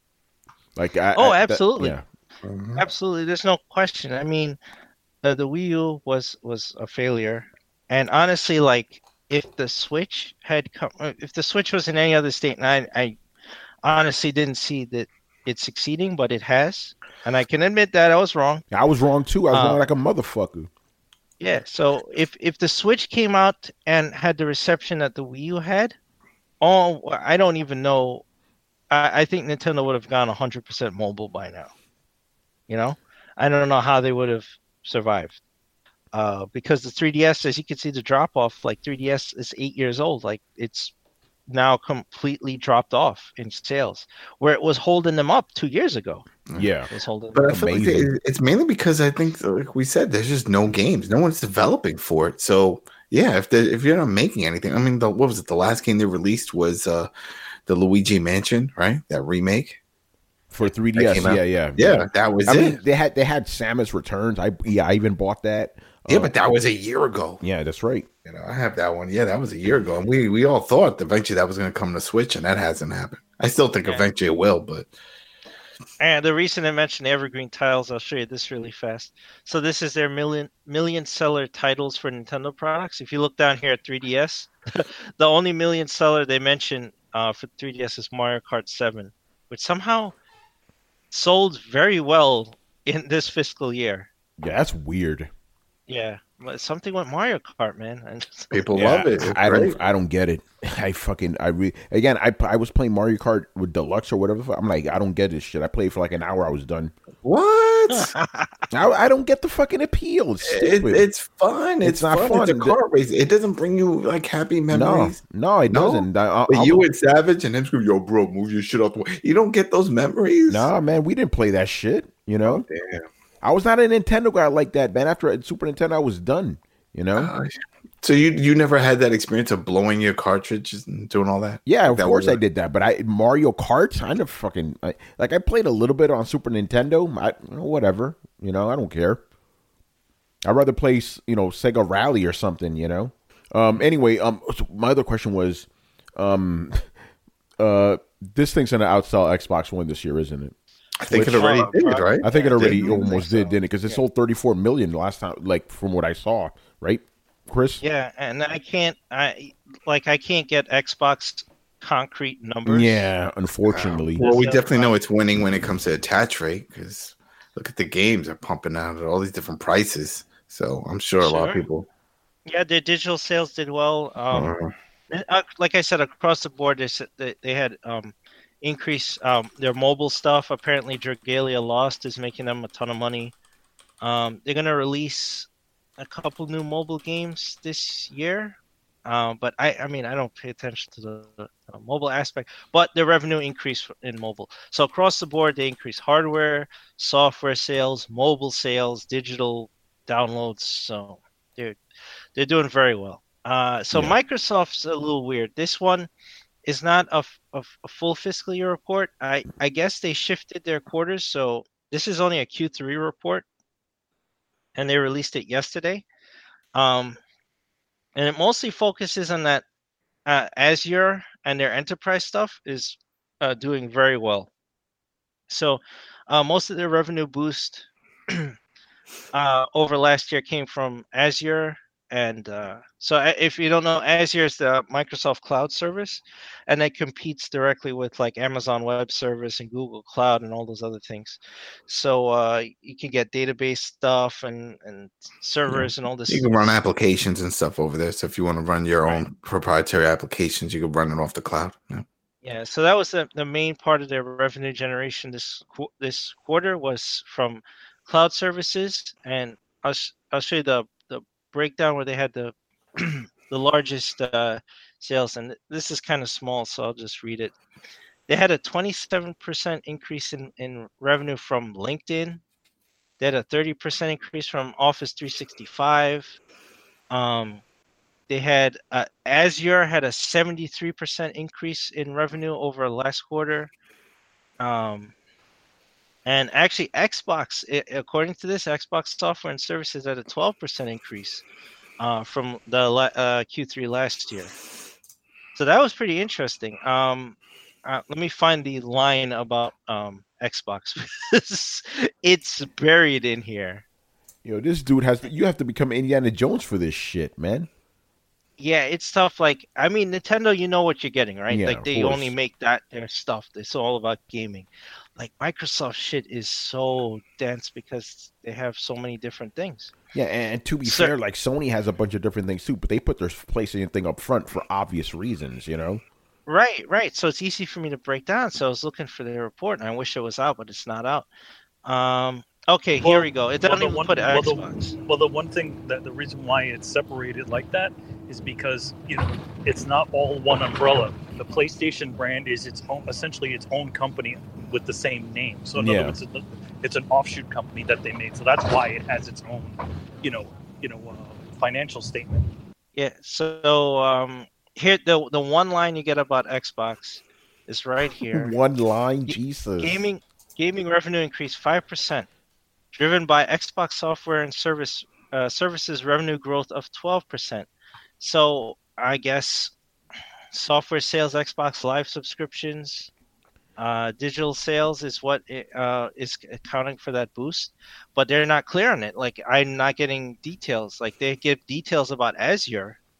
Like, I, Oh, I- that- absolutely. yeah. Absolutely, there's no question. I mean, uh, the Wii U was was a failure, and honestly, like if the Switch had come, uh, if the Switch was in any other state, and I, I honestly didn't see that it's succeeding, but it has, and I can admit that I was wrong. I was wrong too. I was Uh, wrong like a motherfucker. Yeah, so if if the Switch came out and had the reception that the Wii U had, oh, I don't even know. I, I think Nintendo would have gone one hundred percent mobile by now. You know, I don't know how they would have survived. Uh, because the three D S, as you can see, the drop off, like three D S is eight years old. Like it's now completely dropped off in sales, where it was holding them up two years ago. Yeah. It was holding. But Them I feel like Amazing. it- it's mainly because I think, like we said, there's just no games. No one's developing for it. So yeah, if they if you're not making anything, I mean, the, what was it? The last game they released was uh, the Luigi Mansion, right? That remake. For three D That S, came out. yeah, yeah, Yeah, that was I it. mean, they had they had Samus Returns. I yeah, I even bought that. yeah, Uh, but that was a year ago. yeah, that's right. You know, I have that one. Yeah, that was a year ago, and we we all thought eventually that was going to come to Switch, and that hasn't happened. I still think Yeah. eventually it will, but And the reason I mentioned Evergreen Tiles, I'll show you this really fast. So this is their million million seller titles for Nintendo products. If you look down here at three D S, the only million seller they mention uh, for three D S is Mario Kart seven, which somehow sold very well in this fiscal year. Yeah, that's weird. Yeah, but something with Mario Kart, man. And People Yeah, love it. It's I great. don't. I don't get it. I fucking. I re again. I I was playing Mario Kart with Deluxe or whatever. I'm like, I don't get this shit. I played for like an hour. I was done. What? I, I don't get the fucking appeal. It's It, stupid. it's fun. It's, It's not fun. fun. It's a car race. It doesn't bring you like happy no, memories. no, it No? doesn't. I, But I'm- you and Savage and him scream, yo, bro, move your shit off the way. You don't get those memories. Nah, man, we didn't play that shit. You know, Damn. I was not a Nintendo guy like that, man. After Super Nintendo, I was done. You know. Uh, so you you never had that experience of blowing your cartridges and doing all that? Yeah, of That course was I a- did that, but I Mario Kart, I never fucking I, like. I played a little bit on Super Nintendo. I, whatever, you know, I don't care. I'd rather play, you know, Sega Rally or something, you know. Um. Anyway, um, so my other question was, um, uh, this thing's gonna outsell Xbox One this year, isn't it? I think Which- it already Uh, did, right? I think it Yeah, already didn't it? almost did, didn't it? Because it sold thirty-four million last time, like from what I saw, right, Chris? yeah, and I can't. I like. I can't get Xbox concrete numbers. Yeah, unfortunately. Well, we So, definitely know uh, it's winning when it comes to attach rate because look at the games are pumping out at all these different prices. So I'm sure, a lot of Sure. people. Yeah, their digital sales did well. Um, Uh, uh, like I said, across the board, they said they, they had um, increase um, their mobile stuff. Apparently, Dragalia Lost is making them a ton of money. Um, they're gonna release a couple new mobile games this year, um, but I, I mean, I don't pay attention to the, the mobile aspect. But their revenue increased in mobile. So across the board, they increased hardware, software sales, mobile sales, digital downloads. So they're they're doing very well. Uh, so Yeah. Microsoft's a little weird. This one is not a, f- a f- a full fiscal year report. I, I guess they shifted their quarters, so this is only a Q three report, and they released it yesterday. Um, and it mostly focuses on that uh, Azure and their enterprise stuff is uh, doing very well. So uh, most of their revenue boost uh, over last year came from Azure. And uh, so uh, if you don't know, Azure is the Microsoft Cloud service, and it competes directly with like Amazon Web Service and Google Cloud and all those other things. So uh, you can get database stuff and, and servers and all this. You can run applications and stuff over there. So if you want to run your own proprietary applications, you can run it off the cloud. Yeah. Yeah, so that was the, the main part of their revenue generation this qu- this quarter was from cloud services, and I'll sh- I'll show you the the breakdown where they had the the largest uh, sales, and this is kind of small, so I'll just read it. They had a twenty-seven percent increase in, in revenue from LinkedIn. They had a thirty percent increase from Office three sixty-five. Um, they had uh, Azure had a seventy-three percent increase in revenue over last quarter. Um, and actually, Xbox, i- according to this, Xbox software and services had a twelve percent increase uh, from the la- uh, Q three last year. So that was pretty interesting. Um, uh, let me find the line about um, Xbox. It's buried in here. You know, this dude has. You have to become Indiana Jones for this shit, man. Yeah, it's tough. Like, I mean, Nintendo, you know what you're getting, right? Yeah, like, of they course. only make that their stuff. It's all about gaming. Like, Microsoft shit is so dense because they have so many different things. Yeah, and, and to be So- fair, like Sony has a bunch of different things too, but they put their PlayStation thing up front for obvious reasons, you know. Right, right. So it's easy for me to break down. So I was looking for the report, and I wish it was out, but it's not out. Um, okay, here Well- we go. It well, doesn't the even one- put well, the- Xbox. Well, the one thing that the reason why it's separated like that is because you know it's not all one umbrella. The PlayStation brand is its own, essentially its own company with the same name. So in Yeah. other words, it's, it's an offshoot company that they made. So that's why it has its own, you know, you know, uh, financial statement. Yeah. So um, here, the the one line you get about Xbox is right here. One line, G- Jesus. Gaming gaming revenue increased five percent, driven by Xbox software and service uh, services revenue growth of twelve percent. So I guess software sales, Xbox Live subscriptions, uh, digital sales is what it, uh, is accounting for that boost, but they're not clear on it. Like, I'm not getting details. Like, they give details about Azure,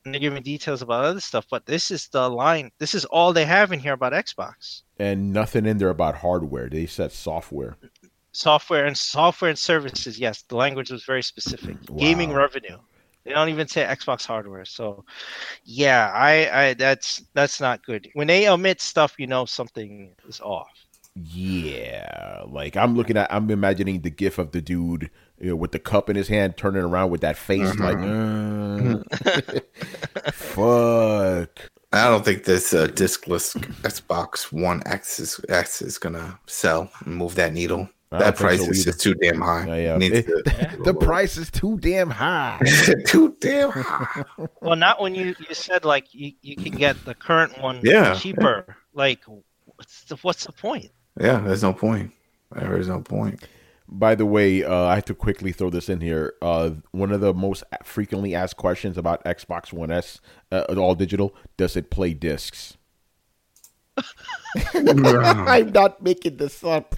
and they give me details about other stuff. But this is the line. This is all they have in here about Xbox. And nothing in there about hardware. They said software. Software and software and services. Yes, the language was very specific. Wow. Gaming revenue. They don't even say Xbox hardware. So, yeah, I, I that's that's not good. When they omit stuff, you know something is off. Yeah, like I'm looking at, I'm imagining the gif of the dude, you know, with the cup in his hand, turning around with that face, Mhm. like, uh, fuck. I don't think this uh, discless Xbox One X is, X is gonna sell and move that needle. I That don't think price so is either. just too damn high. Yeah, yeah. Needs It- to- the price is too damn high. too damn high. Well, not when you, you said like you, you can get the current one Yeah. cheaper. Like, what's the, what's the point? Yeah, there's no point. There is no point. By the way, uh, I have to quickly throw this in here. Uh, one of the most frequently asked questions about Xbox One S, uh, all digital, does it play discs? I'm not making this up.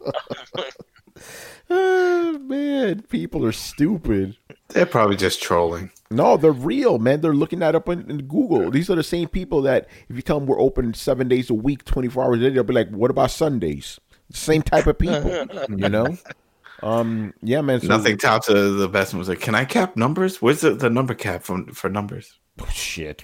Oh, man, people are stupid. They're probably just trolling. No, they're real, man. They're looking that up in, in Google. These are the same people that if you tell them we're open seven days a week, twenty-four hours a day, they'll be like, what about Sundays? Same type of people, you know? Um, yeah, man. So, Nothing tops uh, the best one was like, can I cap numbers? Where's the, the number cap for, for numbers? Oh, shit.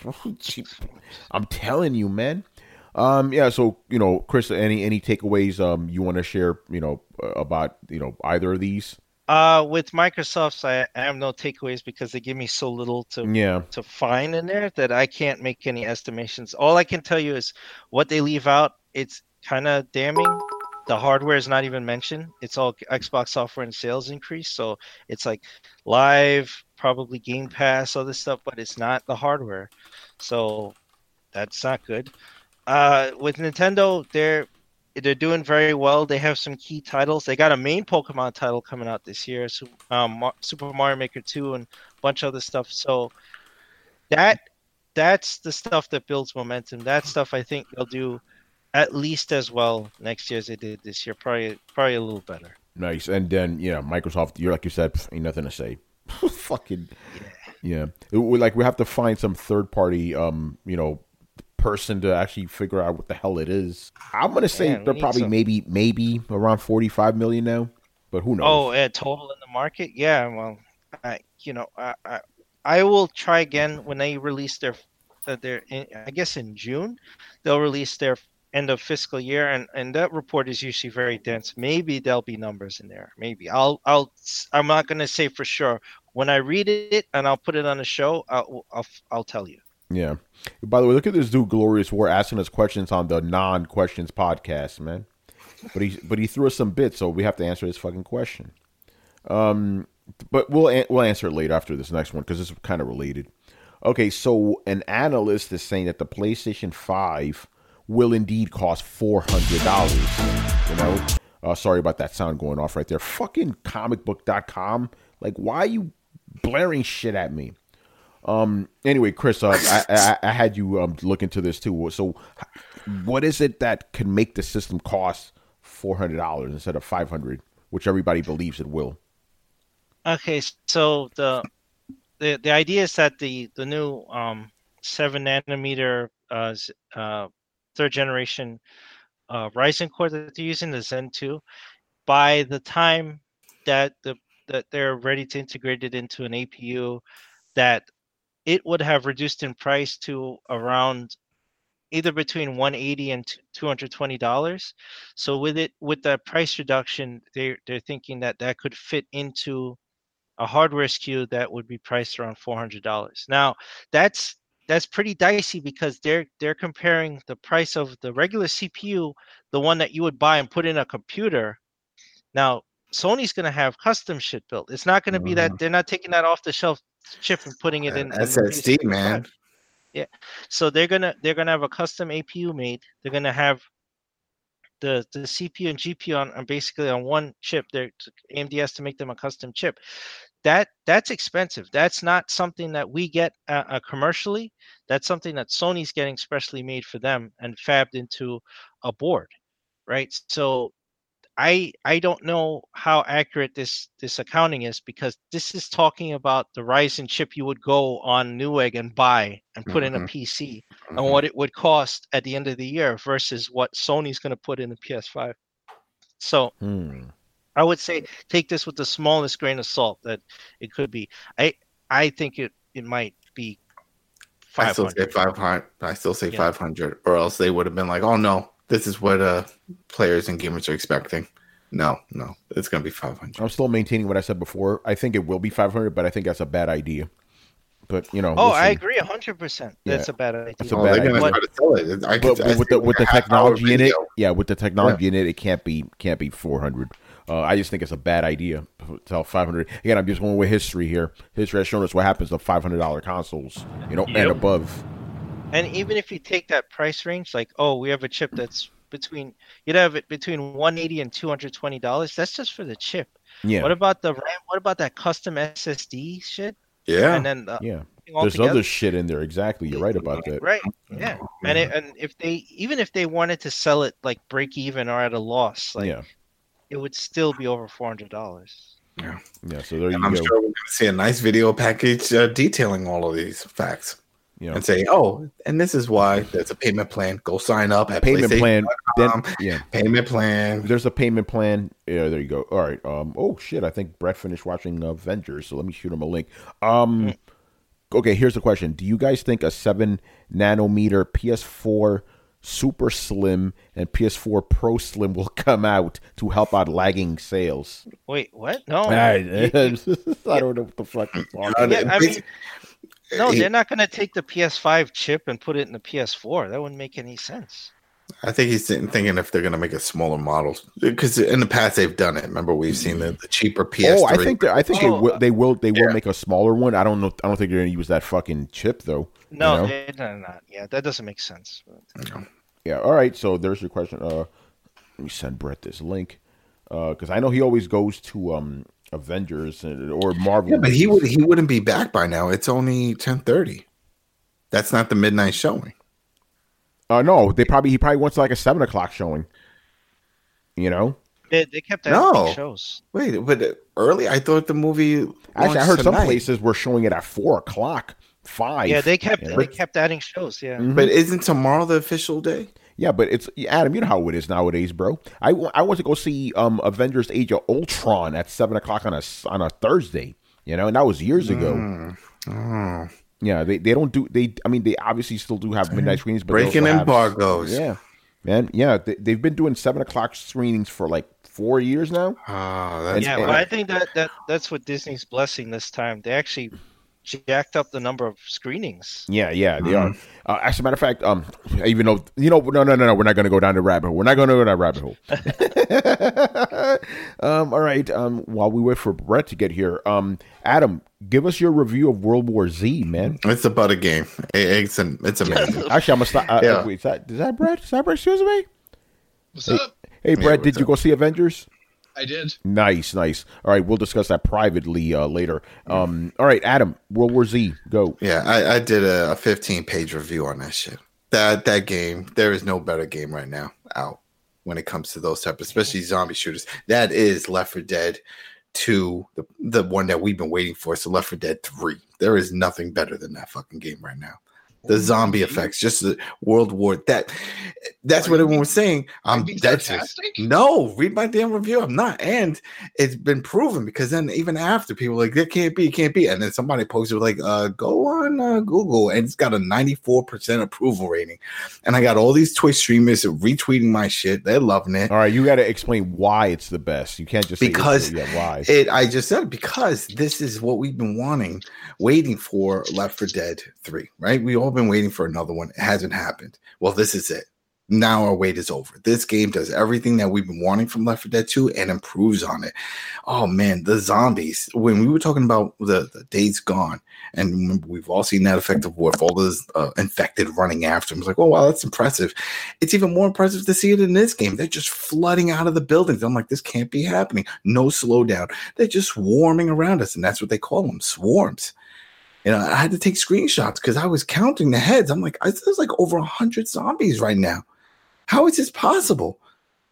I'm telling you, man. Um, yeah, so, you know, Chris, any any takeaways um you want to share, you know, about, you know, either of these? Uh, with Microsoft's, I, I have no takeaways because they give me so little to Yeah. to find in there that I can't make any estimations. All I can tell you is what they leave out. It's kind of damning. The hardware is not even mentioned. It's all Xbox software and sales increase. So it's like live, probably Game Pass, other stuff, but it's not the hardware. So that's not good. Uh, with Nintendo, they're they're doing very well. They have some key titles. They got a main Pokemon title coming out this year, Su- um, Mar- Super Mario Maker two, and a bunch of other stuff. So that that's the stuff that builds momentum. That stuff I think they'll do at least as well next year as they did this year. Probably probably a little better. Nice. And then, yeah, Microsoft, you're like you said, pff, ain't nothing to say. Fucking, yeah. It, we, like, we have to find some third party, um, you know, person to actually figure out what the hell it is. I'm going to say Yeah, we they're need probably some. maybe, maybe around forty-five million now, but who knows? Oh, uh, total in the market? Yeah, well, I, you know, I, I, I will try again when they release their, uh, their, in, I guess in June, they'll release their end of fiscal year, and, and that report is usually very dense. Maybe there'll be numbers in there. Maybe I'll, I'll, I'm not going to say for sure. When I read it and I'll put it on the show, I'll, I'll, I'll tell you. Yeah. By the way, look at this dude, Glorious War, asking us questions on the non-questions podcast, man. But he, but he threw us some bits, so we have to answer his fucking question. Um, but we'll an- we'll answer it later after this next one because it's kind of related. Okay, so an analyst is saying that the PlayStation five will indeed cost four hundred dollars. You know, uh, sorry about that sound going off right there. Fucking comic book dot com. Like, why are you blaring shit at me? Um. Anyway, Chris, uh, I, I I had you um look into this too. So, what is it that can make the system cost four hundred dollars instead of five hundred, which everybody believes it will? Okay, so the the the idea is that the the new um seven nanometer uh, z- uh third generation uh Ryzen core that they're using, the Zen two, by the time that the that they're ready to integrate it into an A P U, that it would have reduced in price to around either between one hundred eighty dollars and two hundred twenty dollars. So with it, with that price reduction, they they're thinking that that could fit into a hardware S K U that would be priced around four hundred dollars. Now, that's that's pretty dicey because they're they're comparing the price of the regular C P U, the one that you would buy and put in a computer. Now, Sony's going to have custom shit built. It's not going to be that they're not taking that off the shelf chip and putting it in, in the S S D, P S man. five. Yeah. So they're gonna they're gonna have a custom A P U made. They're gonna have the the C P U and G P U on, on basically on one chip. They're A M D has to make them a custom chip. That that's expensive. That's not something that we get uh, uh, commercially. That's something that Sony's getting specially made for them and fabbed into a board, right? So I I don't know how accurate this this accounting is, because this is talking about the Ryzen chip you would go on Newegg and buy and put mm-hmm. in a P C, mm-hmm. and what it would cost at the end of the year versus what Sony's going to put in the P S five. So hmm. I would say take this with the smallest grain of salt that it could be. I I think it, it might be five hundred. I still say five hundred. I still say yeah. five hundred, or else they would have been like, oh no. This is what uh, players and gamers are expecting. No, no, it's going to be five hundred. I'm still maintaining what I said before. I think it will be five hundred, but I think that's a bad idea. But, you know. Oh, we'll I agree one hundred percent. That's yeah. a bad idea. That's a bad oh, idea. Try to sell it. I but, but with the, with the technology in it, yeah, with the technology yeah. in it, it can't be can't be four hundred. Uh, I just think it's a bad idea to tell five hundred. Again, I'm just going with history here. History has shown us what happens to five hundred dollars consoles, you know, yep. and above. And even if you take that price range, like, oh, we have a chip that's between, you'd have it between one hundred eighty dollars and two hundred twenty dollars. That's just for the chip. Yeah. What about the RAM? What about that custom S S D shit? Yeah. And then, uh, yeah. There's together. Other shit in there. Exactly. You're right about that. Right. Yeah. And it, and if they, even if they wanted to sell it like break even or at a loss, like yeah. it would still be over four hundred dollars. Yeah. Yeah. So there and you I'm go. I'm sure we're going to see a nice video package uh, detailing all of these facts. Yeah. And say, oh, and this is why there's a payment plan. Go sign up at payment plan. Then, yeah, payment plan. There's a payment plan. Yeah, there you go. All right. Um. Oh shit! I think Brett finished watching Avengers, so let me shoot him a link. Um. Mm. Okay. Here's the question: do you guys think a seven nanometer P S four Super Slim and P S four Pro Slim will come out to help out lagging sales? Wait, what? No. I, I don't know what the fuck. Yeah, I mean. No, they're not going to take the P S five chip and put it in the P S four. That wouldn't make any sense. I think he's thinking if they're going to make a smaller model, because in the past they've done it. Remember, we've seen the, the cheaper P S three. Oh, I think I think oh, they will. They will. They will yeah. make a smaller one. I don't know. I don't think they're going to use that fucking chip though. No, you know? they're not. Yeah, that doesn't make sense. No. Yeah. All right. So there's your question. Uh, let me send Brett this link because uh, I know he always goes to um. Avengers or Marvel. Yeah, but he would he wouldn't be back by now. It's only ten thirty. That's not the midnight showing. Uh no, they probably he probably wants like a seven o'clock showing. You know, they they kept adding no. shows. Wait, but early? I thought the movie. Actually, I heard tonight. some places were showing it at four o'clock, five. Yeah, they kept you know? know? they kept adding shows. Yeah, mm-hmm. But isn't tomorrow the official day? Yeah, but it's Adam. You know how it is nowadays, bro. I, I went to go see um, Avengers: Age of Ultron at seven o'clock on a on a Thursday. You know, and that was years ago. Mm. Oh. Yeah, they, they don't do they. I mean, they obviously still do have midnight screenings, but breaking embargoes. Yeah, man. Yeah, they, they've been doing seven o'clock screenings for like four years now. Oh, that's yeah, but I think that, that that's what Disney's blessing this time. They actually jacked up the number of screenings. Yeah, yeah, they mm-hmm. are. Uh, as a matter of fact, um, even though you know, no, no, no, no, we're not going to go down the rabbit hole. We're not going to go down that rabbit hole. um, all right. Um, while we wait for Brett to get here, um, Adam, give us your review of World War Z, man. It's about a game. It's an, it's amazing. Actually, I'm gonna stop. Uh, yeah. Wait, is that is that Brett? Is that Brett? Excuse me. What's hey, up? Hey, Brett, yeah, did you up? go see Avengers? I did. Nice, nice. All right, we'll discuss that privately uh, later. Um, all right, Adam, World War Z, go. Yeah, I, I did a fifteen-page review on that shit. That that game, there is no better game right now out when it comes to those type, especially zombie shooters. That is Left four Dead two, the the one that we've been waiting for. So Left four Dead three. There is nothing better than that fucking game right now. The zombie effects, just the World War. That that's what everyone was saying. I'm that's just, no. Read my damn review. I'm not, and it's been proven because then even after people were like that can't be, can't be, and then somebody posted like, uh, go on uh, Google, and it's got a ninety-four percent approval rating, and I got all these Twitch streamers retweeting my shit. They're loving it. All right, you got to explain why it's the best. You can't just say because it's, yeah, why it. I just said it because this is what we've been wanting, waiting for Left four Dead three. Right, we all been waiting for another one. It hasn't happened. Well, this is it. Now our wait is over. This game does everything that we've been wanting from Left four Dead two and improves on it. Oh man, the zombies. When we were talking about the, the Days Gone, and we've all seen that effect of war, all those uh, infected running after them. It's like, oh wow, that's impressive. It's even more impressive to see it in this game. They're just flooding out of the buildings. I'm like, this can't be happening. No slowdown. They're just swarming around us, and that's what they call them, swarms. You know, I had to take screenshots because I was counting the heads. I'm like, there's like over a hundred zombies right now. How is this possible?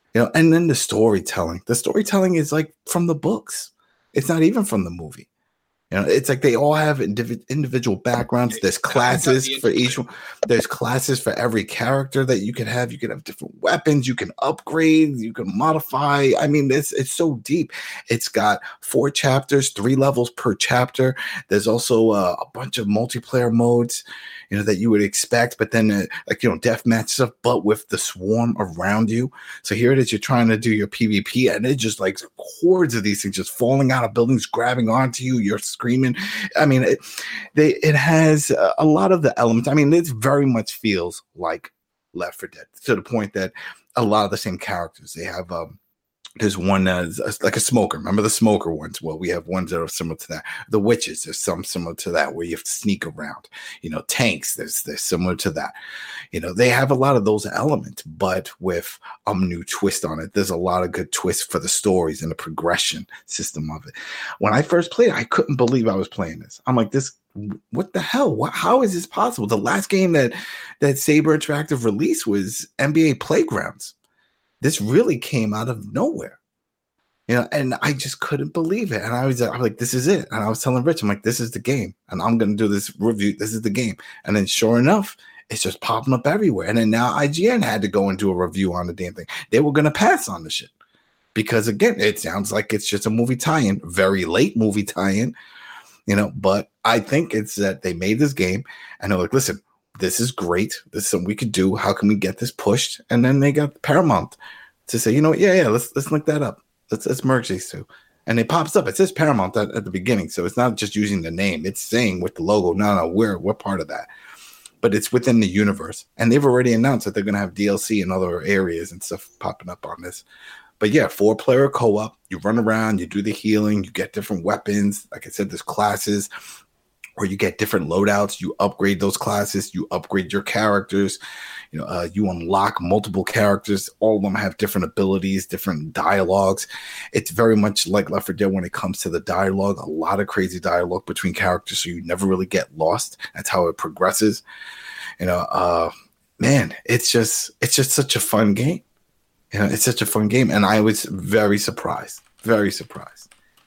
You know, and then the storytelling. The storytelling is like from the books. It's not even from the movie. You know, it's like they all have indiv- individual backgrounds. There's classes for each one. There's classes for every character that you can have. You can have different weapons. You can upgrade. You can modify. I mean, it's it's so deep. It's got four chapters, three levels per chapter. There's also uh, a bunch of multiplayer modes, you know, that you would expect. But then, uh, like, you know, deathmatch stuff, but with the swarm around you. So here it is. You're trying to do your PvP, and it just like hordes of these things just falling out of buildings, grabbing onto you. You're screaming. I mean, it, they it has a lot of the elements. I mean, it very much feels like Left four Dead, to the point that a lot of the same characters. They have um, there's one that's uh, like a smoker. Remember the smoker ones? Well, we have ones that are similar to that. The witches, there's some similar to that where you have to sneak around. You know, tanks, there's there's similar to that. You know, they have a lot of those elements, but with a new twist on it. There's a lot of good twists for the stories and the progression system of it. When I first played, I couldn't believe I was playing this. I'm like, this, what the hell? What, how is this possible? The last game that that Saber Interactive released was N B A Playgrounds. This really came out of nowhere. You know, and I just couldn't believe it. And I was, I was like, this is it. And I was telling Rich, I'm like, this is the game. And I'm going to do this review. This is the game. And then sure enough, it's just popping up everywhere. And then now I G N had to go and do a review on the damn thing. They were going to pass on the shit. Because again, it sounds like it's just a movie tie-in, very late movie tie-in, you know, but I think it's that they made this game and they're like, listen, this is great. This is something we could do. How can we get this pushed? And then they got Paramount to say, you know what? Yeah, yeah, let's let's link that up. Let's let's merge these two. And it pops up. It says Paramount at, at the beginning. So it's not just using the name. It's saying with the logo, no, no, we're we're part of that. But it's within the universe. And they've already announced that they're gonna have D L C in other areas and stuff popping up on this. But yeah, four player co-op. You run around, you do the healing, you get different weapons. Like I said, there's classes. Or you get different loadouts, you upgrade those classes, you upgrade your characters, you know, uh, you unlock multiple characters. All of them have different abilities, different dialogues. It's very much like Left four Dead when it comes to the dialogue. A lot of crazy dialogue between characters, so you never really get lost. That's how it progresses. You know, uh, man, it's just it's just such a fun game. You know, it's such a fun game, and I was very surprised, very surprised.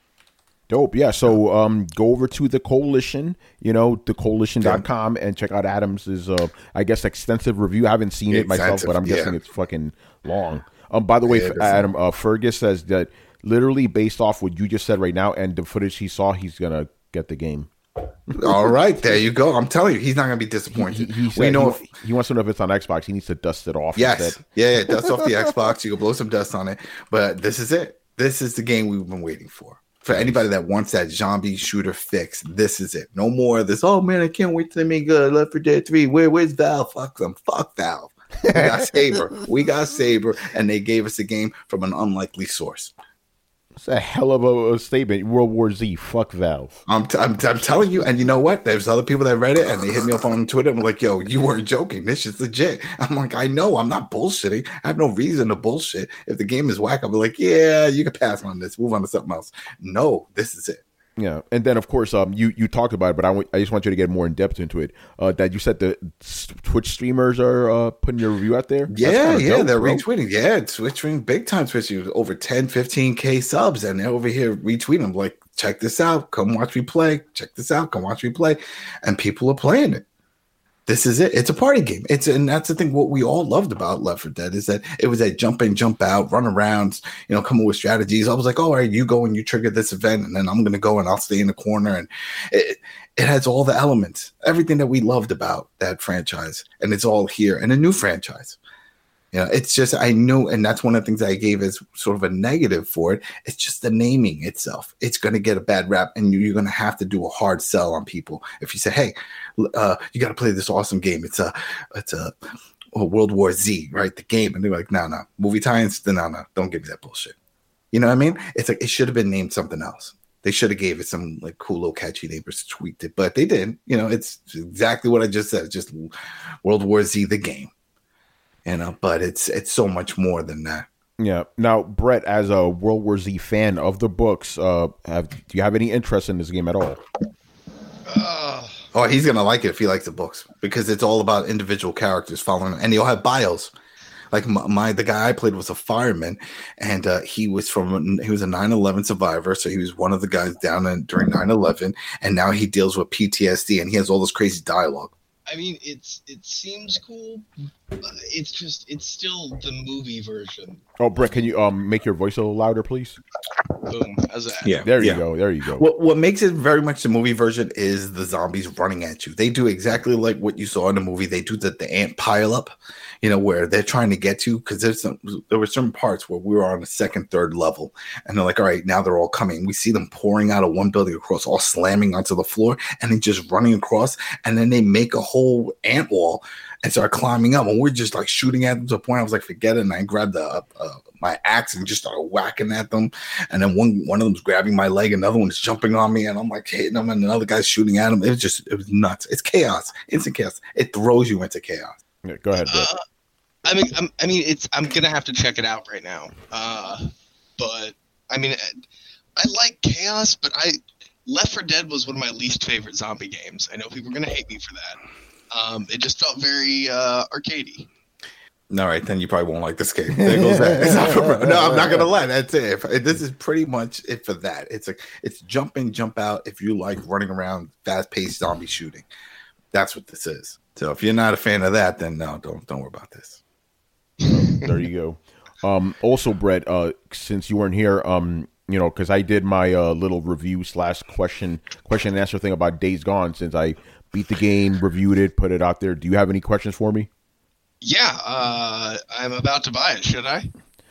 Dope. Yeah. So um, go over to the Coalition, you know, the coalition dot com and check out Adams's, uh, I guess, extensive review. I haven't seen it myself, but I'm yeah. guessing it's fucking long. Um, by the way, yeah, Adam, uh, Fergus says that literally based off what you just said right now and the footage he saw, he's going to get the game. All right. There you go. I'm telling you, he's not going to be disappointed. He, he, he, we know he, if, he wants to know if it's on Xbox. He needs to dust it off. Yes. Instead. Yeah, yeah. Dust off the Xbox. You can blow some dust on it. But this is it. This is the game we've been waiting for. For anybody that wants that zombie shooter fix, this is it. No more of this. Oh man, I can't wait to make uh, Left four Dead three. Where, where's Valve? Fuck them. Fuck Valve. We got Saber. We got Saber, and they gave us a game from an unlikely source. It's a hell of a, a statement. World War Z. Fuck Valve. I'm, t- I'm, t- I'm telling you, and you know what? There's other people that read it, and they hit me up on Twitter. And were like, "Yo, you weren't joking. This is legit." I'm like, "I know. I'm not bullshitting. I have no reason to bullshit. If the game is whack, I'll be like, yeah, you can pass on this. Move on to something else." No, this is it. Yeah, and then of course, um, you, you talked about it, but I, w- I just want you to get more in depth into it. Uh, that you said the Twitch streamers are uh, putting your review out there. Yeah, yeah, dope, they're bro. retweeting. Yeah, retweeting big time. Twitching over ten, fifteen K subs, and they're over here retweeting. I'm like, check this out. Come watch me play. Check this out. Come watch me play. And people are playing it. This is it. It's a party game. It's and that's the thing. What we all loved about Left four Dead is that it was a jump in, jump out, run around. You know, come up with strategies. I was like, oh, all right, you go and you trigger this event, and then I'm going to go and I'll stay in the corner. And it it has all the elements, everything that we loved about that franchise, and it's all here in a new franchise. You know, it's just I knew, and that's one of the things I gave as sort of a negative for it. It's just the naming itself. It's going to get a bad rap, and you're going to have to do a hard sell on people if you say, "Hey, uh, you got to play this awesome game. It's a, it's a, a World War Z, right? The game." And they're like, "No, no, movie tie-ins. No, no, don't give me that bullshit." You know what I mean? It's like it should have been named something else. They should have gave it some like cool, little catchy name or tweaked it, but they didn't. You know, it's exactly what I just said. It's just World War Z, the game. You know, but it's it's so much more than that. Yeah. Now, Brett, as a World War Z fan of the books, uh, have, do you have any interest in this game at all? Uh, oh, he's gonna like it if he likes the books because it's all about individual characters following, and you'll have bios. Like my, my the guy I played was a fireman, and uh, he was from he was a nine eleven survivor, so he was one of the guys down in, during nine eleven, and now he deals with P T S D, and he has all this crazy dialogue. I mean, it's it seems cool, but it's just it's still the movie version. Oh, Brett, can you um make your voice a little louder, please? Boom, how's that? Yeah, There you yeah. go. There you go. What what makes it very much the movie version is the zombies running at you. They do exactly like what you saw in the movie. They do the, the ant pile up, you know, where they're trying to get you, because there's some there were certain parts where we were on the second, third level, and they're like, all right, now they're all coming. We see them pouring out of one building across, all slamming onto the floor, and then just running across, and then they make a whole ant wall and start climbing up, and we're just like shooting at them to the point I was like, forget it, and I grabbed the uh, uh, my axe and just started whacking at them, and then one one of them's grabbing my leg, another one's jumping on me, and I'm like hitting them, and another guy's shooting at him. It was just it was nuts. It's chaos. Instant chaos. It throws you into chaos. Yeah, go ahead, Brett. Uh, I mean, I'm, I mean, it's I'm gonna have to check it out right now. Uh, but I mean, I like chaos, but I Left four Dead was one of my least favorite zombie games. I know people are gonna hate me for that. Um, it just felt very uh, arcadey. All right, then you probably won't like this game. There goes that. It's not for, no, I'm not gonna lie. That's it. If- This is pretty much it for that. It's like it's jump in, jump out. If you like running around, fast-paced zombie shooting, that's what this is. So if you're not a fan of that, then no, don't don't worry about this. There you go. Um, also, Brett, uh, since you weren't here, um, you know, because I did my uh, little review slash question question and answer thing about Days Gone. Since I beat the game, reviewed it, put it out there. Do you have any questions for me? Yeah, uh, I'm about to buy it. Should I?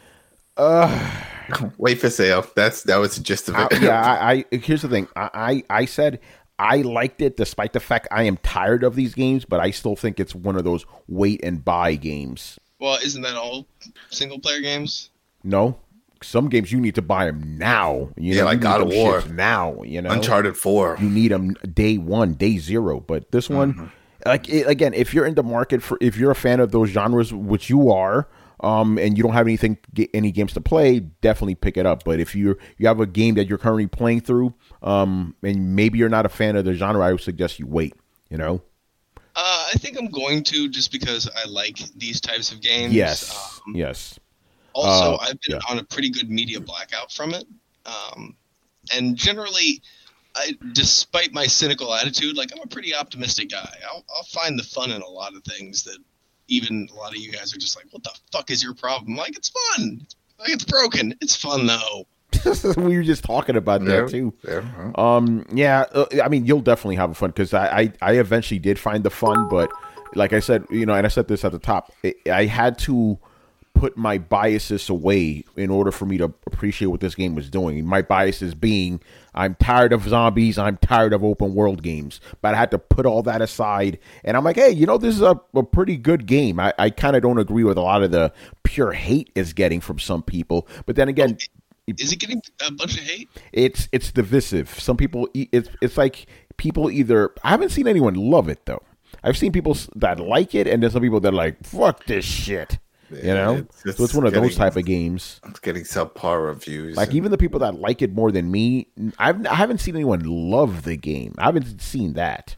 Uh, Wait for sale. That's that was the gist of I, it. yeah. I, I here's the thing. I, I I said I liked it, despite the fact I am tired of these games, but I still think it's one of those wait and buy games. Well, isn't that all single player games? No, some games you need to buy them now. You Yeah, know, like you need God of them War. shits now. You know, Uncharted four. you need them day one, day zero. But this one, Mm-hmm. like it, again, if you're in the market for, if you're a fan of those genres, which you are, um, and you don't have anything, any games to play, definitely pick it up. But if you you have a game that you're currently playing through, um, and maybe you're not a fan of the genre, I would suggest you wait. You know. Uh, I think I'm going to, just because I like these types of games. Yes. Um, yes. Also, Uh, I've been yeah. on a pretty good media blackout from it. Um, and generally, I, despite my cynical attitude, like I'm a pretty optimistic guy. I'll, I'll find the fun in a lot of things that even a lot of you guys are just like, what the fuck is your problem? Like, it's fun. Like, it's broken. It's fun, though. We were just talking about Yeah, that too. yeah, huh? Um, yeah, uh, I mean, you'll definitely have fun because I, I, I eventually did find the fun, but like I said, you know, and I said this at the top, I, I had to put my biases away in order for me to appreciate what this game was doing. My biases being, I'm tired of zombies, I'm tired of open world games, but I had to put all that aside, and I'm like, hey, you know, this is a, a pretty good game. I, I kind of don't agree with a lot of the pure hate it's getting from some people, but then again, Is it getting a bunch of hate? it's it's divisive. Some people, e- it's it's like people either. I haven't seen anyone love it though. I've seen people s- that like it, and there's some people that are like, "Fuck this shit," you know. It's- it's so it's one of those getting- type of games. It's getting subpar reviews. Like and- even the people that like it more than me, I've I haven't seen anyone love the game. I haven't seen that.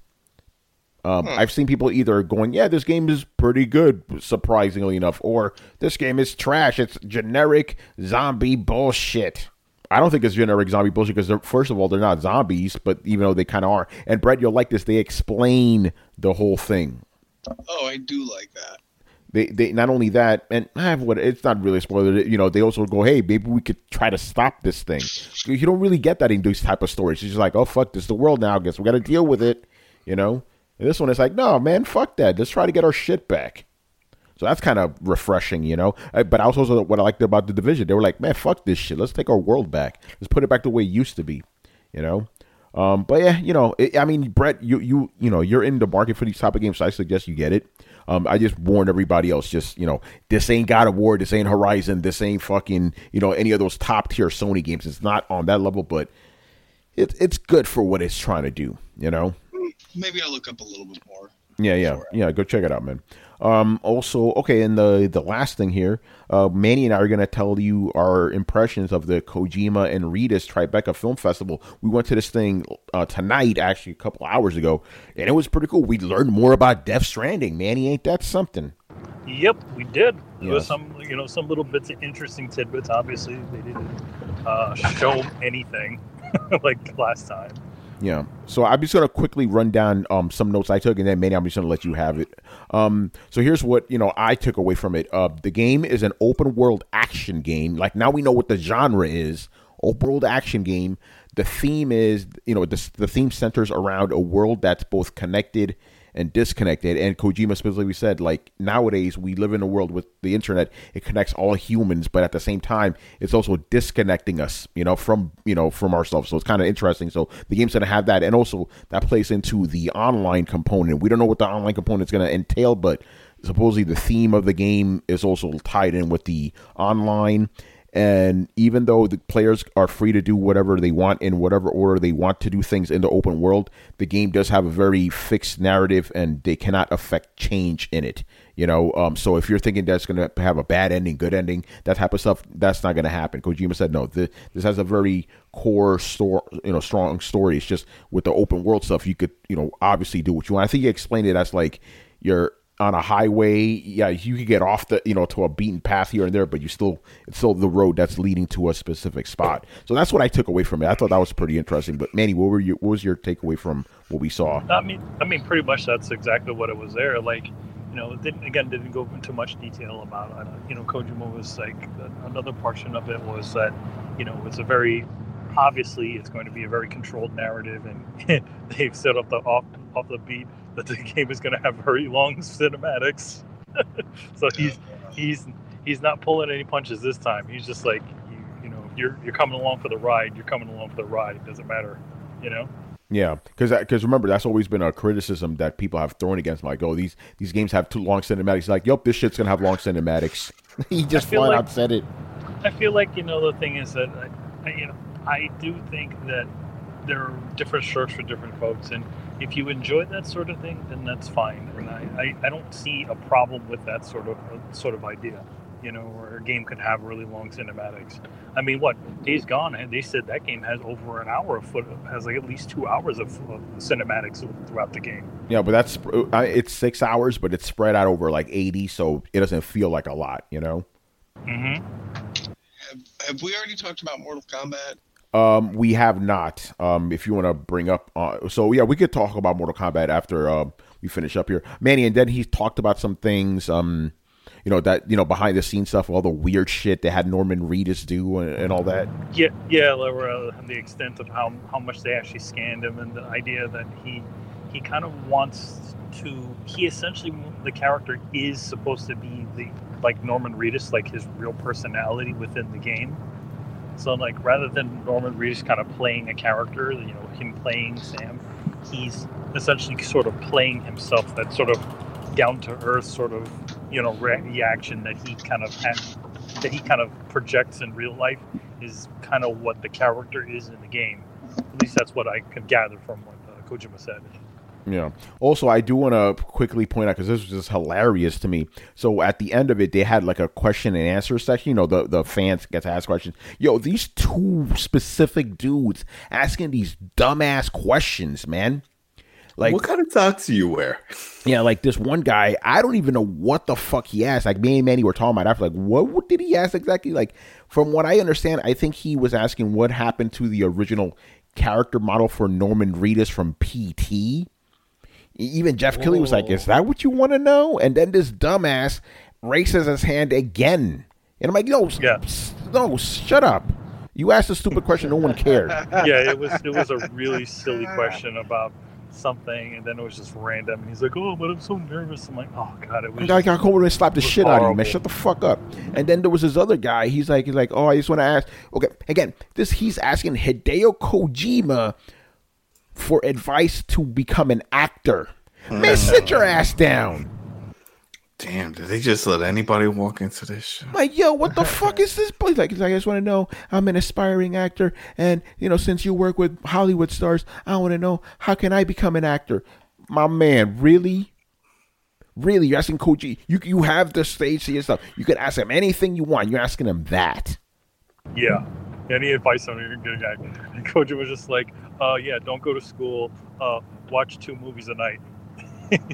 Um, I've seen people either going, "Yeah, this game is pretty good," surprisingly enough, or "This game is trash. It's generic zombie bullshit." I don't think it's generic zombie bullshit because first of all, they're not zombies, but even though they kind of are. And Brett, you'll like this. They explain the whole thing. Oh, I do like that. They, they not only that, and I have what it's not really a spoiler. You know, they also go, "Hey, maybe we could try to stop this thing." You don't really get that in these type of stories. It's just like, "Oh fuck, this is the world now. I guess we got to deal with it." You know. And this one is like, "No, man, fuck that. Let's try to get our shit back." So that's kind of refreshing, you know. Uh, But also what I liked about The Division, they were like, "Man, fuck this shit. Let's take our world back. Let's put it back the way it used to be," you know. Um, but yeah, you know, it, I mean, Brett, you you you know, you're in the market for these type of games, so I suggest you get it. Um, I just warn everybody else, just, you know, this ain't God of War, this ain't Horizon, this ain't fucking, you know, any of those top tier Sony games. It's not on that level, but it, it's good for what it's trying to do, you know. Maybe I'll look up a little bit more. Yeah, yeah, yeah. Go check it out, man. Um, also, okay, and the the last thing here, uh, Manny and I are gonna tell you our impressions of the Kojima and Ritas Tribeca Film Festival. We went to this thing uh, tonight, actually a couple hours ago, and it was pretty cool. We learned more about Death Stranding. Manny, ain't that something? Yep, we did. There Yes. was some, you know, some little bits of interesting tidbits. Obviously, they didn't uh, show anything like last time. Yeah. So I'm just gonna quickly run down um, some notes I took, and then maybe I'm just gonna let you have it. Um, so here's what you know I took away from it. Uh, the game is an open world action game. Like now we know what the genre is. Open world action game. The theme is, you know, the the theme centers around a world that's both connected and disconnected. And Kojima specifically said, like, nowadays we live in a world with the internet. It connects all humans, but at the same time, it's also disconnecting us, you know, from, you know, from ourselves. So it's kind of interesting. So the game's going to have that. And also that plays into the online component. We don't know what the online component is going to entail, but supposedly the theme of the game is also tied in with the online. And even though the players are free to do whatever they want in whatever order they want to do things in the open world, the game does have a very fixed narrative, and they cannot affect change in it. You know, um, so if you're thinking that's going to have a bad ending, good ending, that type of stuff, that's not going to happen. Kojima said no. The, this has a very core store, you know, strong story. It's just with the open world stuff, you could, you know, obviously do what you want. I think he explained it as like you're on a highway, yeah, you could get off the, you know, to a beaten path here and there, but you still, it's still the road that's leading to a specific spot. So that's what I took away from it. I thought that was pretty interesting. But Manny, what were you, what was your takeaway from what we saw? I mean, I mean, pretty much that's exactly what it was there. Like, you know, it didn't again didn't go into much detail about it. You know, Kojima was like another portion of it was that, you know, it's a very obviously it's going to be a very controlled narrative, and they've set up the off off the beat that the game is going to have very long cinematics. So he's he's he's not pulling any punches this time. He's just like, you, you know, you're you're coming along for the ride. You're coming along for the ride. It doesn't matter, you know. Yeah, because because remember that's always been a criticism that people have thrown against. Like, oh, these these games have too long cinematics. Like, yep, this shit's gonna have long cinematics. He just flat like, out said it. I feel like, you know, the thing is that I, you know I do think that there are different strokes for different folks, and if you enjoy that sort of thing, then that's fine. And I, I, I don't see a problem with that sort of uh, sort of idea. You know, where a game could have really long cinematics. I mean, what Days Gone? They said that game has over an hour of foot, has like at least two hours of, of cinematics throughout the game. Yeah, but that's it's six hours, but it's spread out over like eighty, so it doesn't feel like a lot. You know. Mm-hmm. Have, have we already talked about Mortal Kombat? Um, we have not. Um, if you want to bring up, uh, so yeah, we could talk about Mortal Kombat after uh, we finish up here, Manny. And then he talked about some things. Um. You know, that, you know, behind the scenes stuff, all the weird shit they had Norman Reedus do and, and all that. Yeah, yeah, uh, the extent of how, how much they actually scanned him, and the idea that he he kind of wants to, he essentially, the character is supposed to be the, like Norman Reedus, like his real personality within the game. So, like, rather than Norman Reedus kind of playing a character, you know, him playing Sam, he's essentially sort of playing himself, that sort of down-to-earth sort of, you know, reaction that he kind of has, that he kind of projects in real life is kind of what the character is in the game. At least that's what I could gather from what uh, Kojima said. Yeah. Also, I do want to quickly point out, because this was just hilarious to me. So at the end of it, they had like a question and answer section. You know, the, the fans get to ask questions. Yo, these two specific dudes asking these dumbass questions, man. Like, what kind of socks do you wear? Yeah, like this one guy, I don't even know what the fuck he asked. Like, me and Manny were talking about it after, like, what, what did he ask exactly? Like, from what I understand, I think he was asking what happened to the original character model for Norman Reedus from P T. Even Jeff Keighley was like, is that what you want to know? And then this dumbass raises his hand again. And I'm like, no, yeah. no, shut up. You asked a stupid question, no one cared. Yeah, it was it was a really silly question about something, and then it was just random, and he's like, oh, but I'm so nervous. I'm like, oh god, it was like, I come over and slap the shit horrible. out of you, man. Shut the fuck up. And then there was this other guy, he's like he's like oh, I just want to ask, okay, again, this he's asking Hideo Kojima for advice to become an actor. Man, sit your ass down. Damn, did they just let anybody walk into this show? Like, yo, what the fuck is this place? Like, I just want to know, I'm an aspiring actor, and, you know, since you work with Hollywood stars, I want to know, how can I become an actor? My man, really? Really? You're asking Koji, you, you have the stage to yourself. You can ask him anything you want. You're asking him that. Yeah. Any advice on a good guy? And Koji was just like, uh, yeah, don't go to school, uh, watch two movies a night.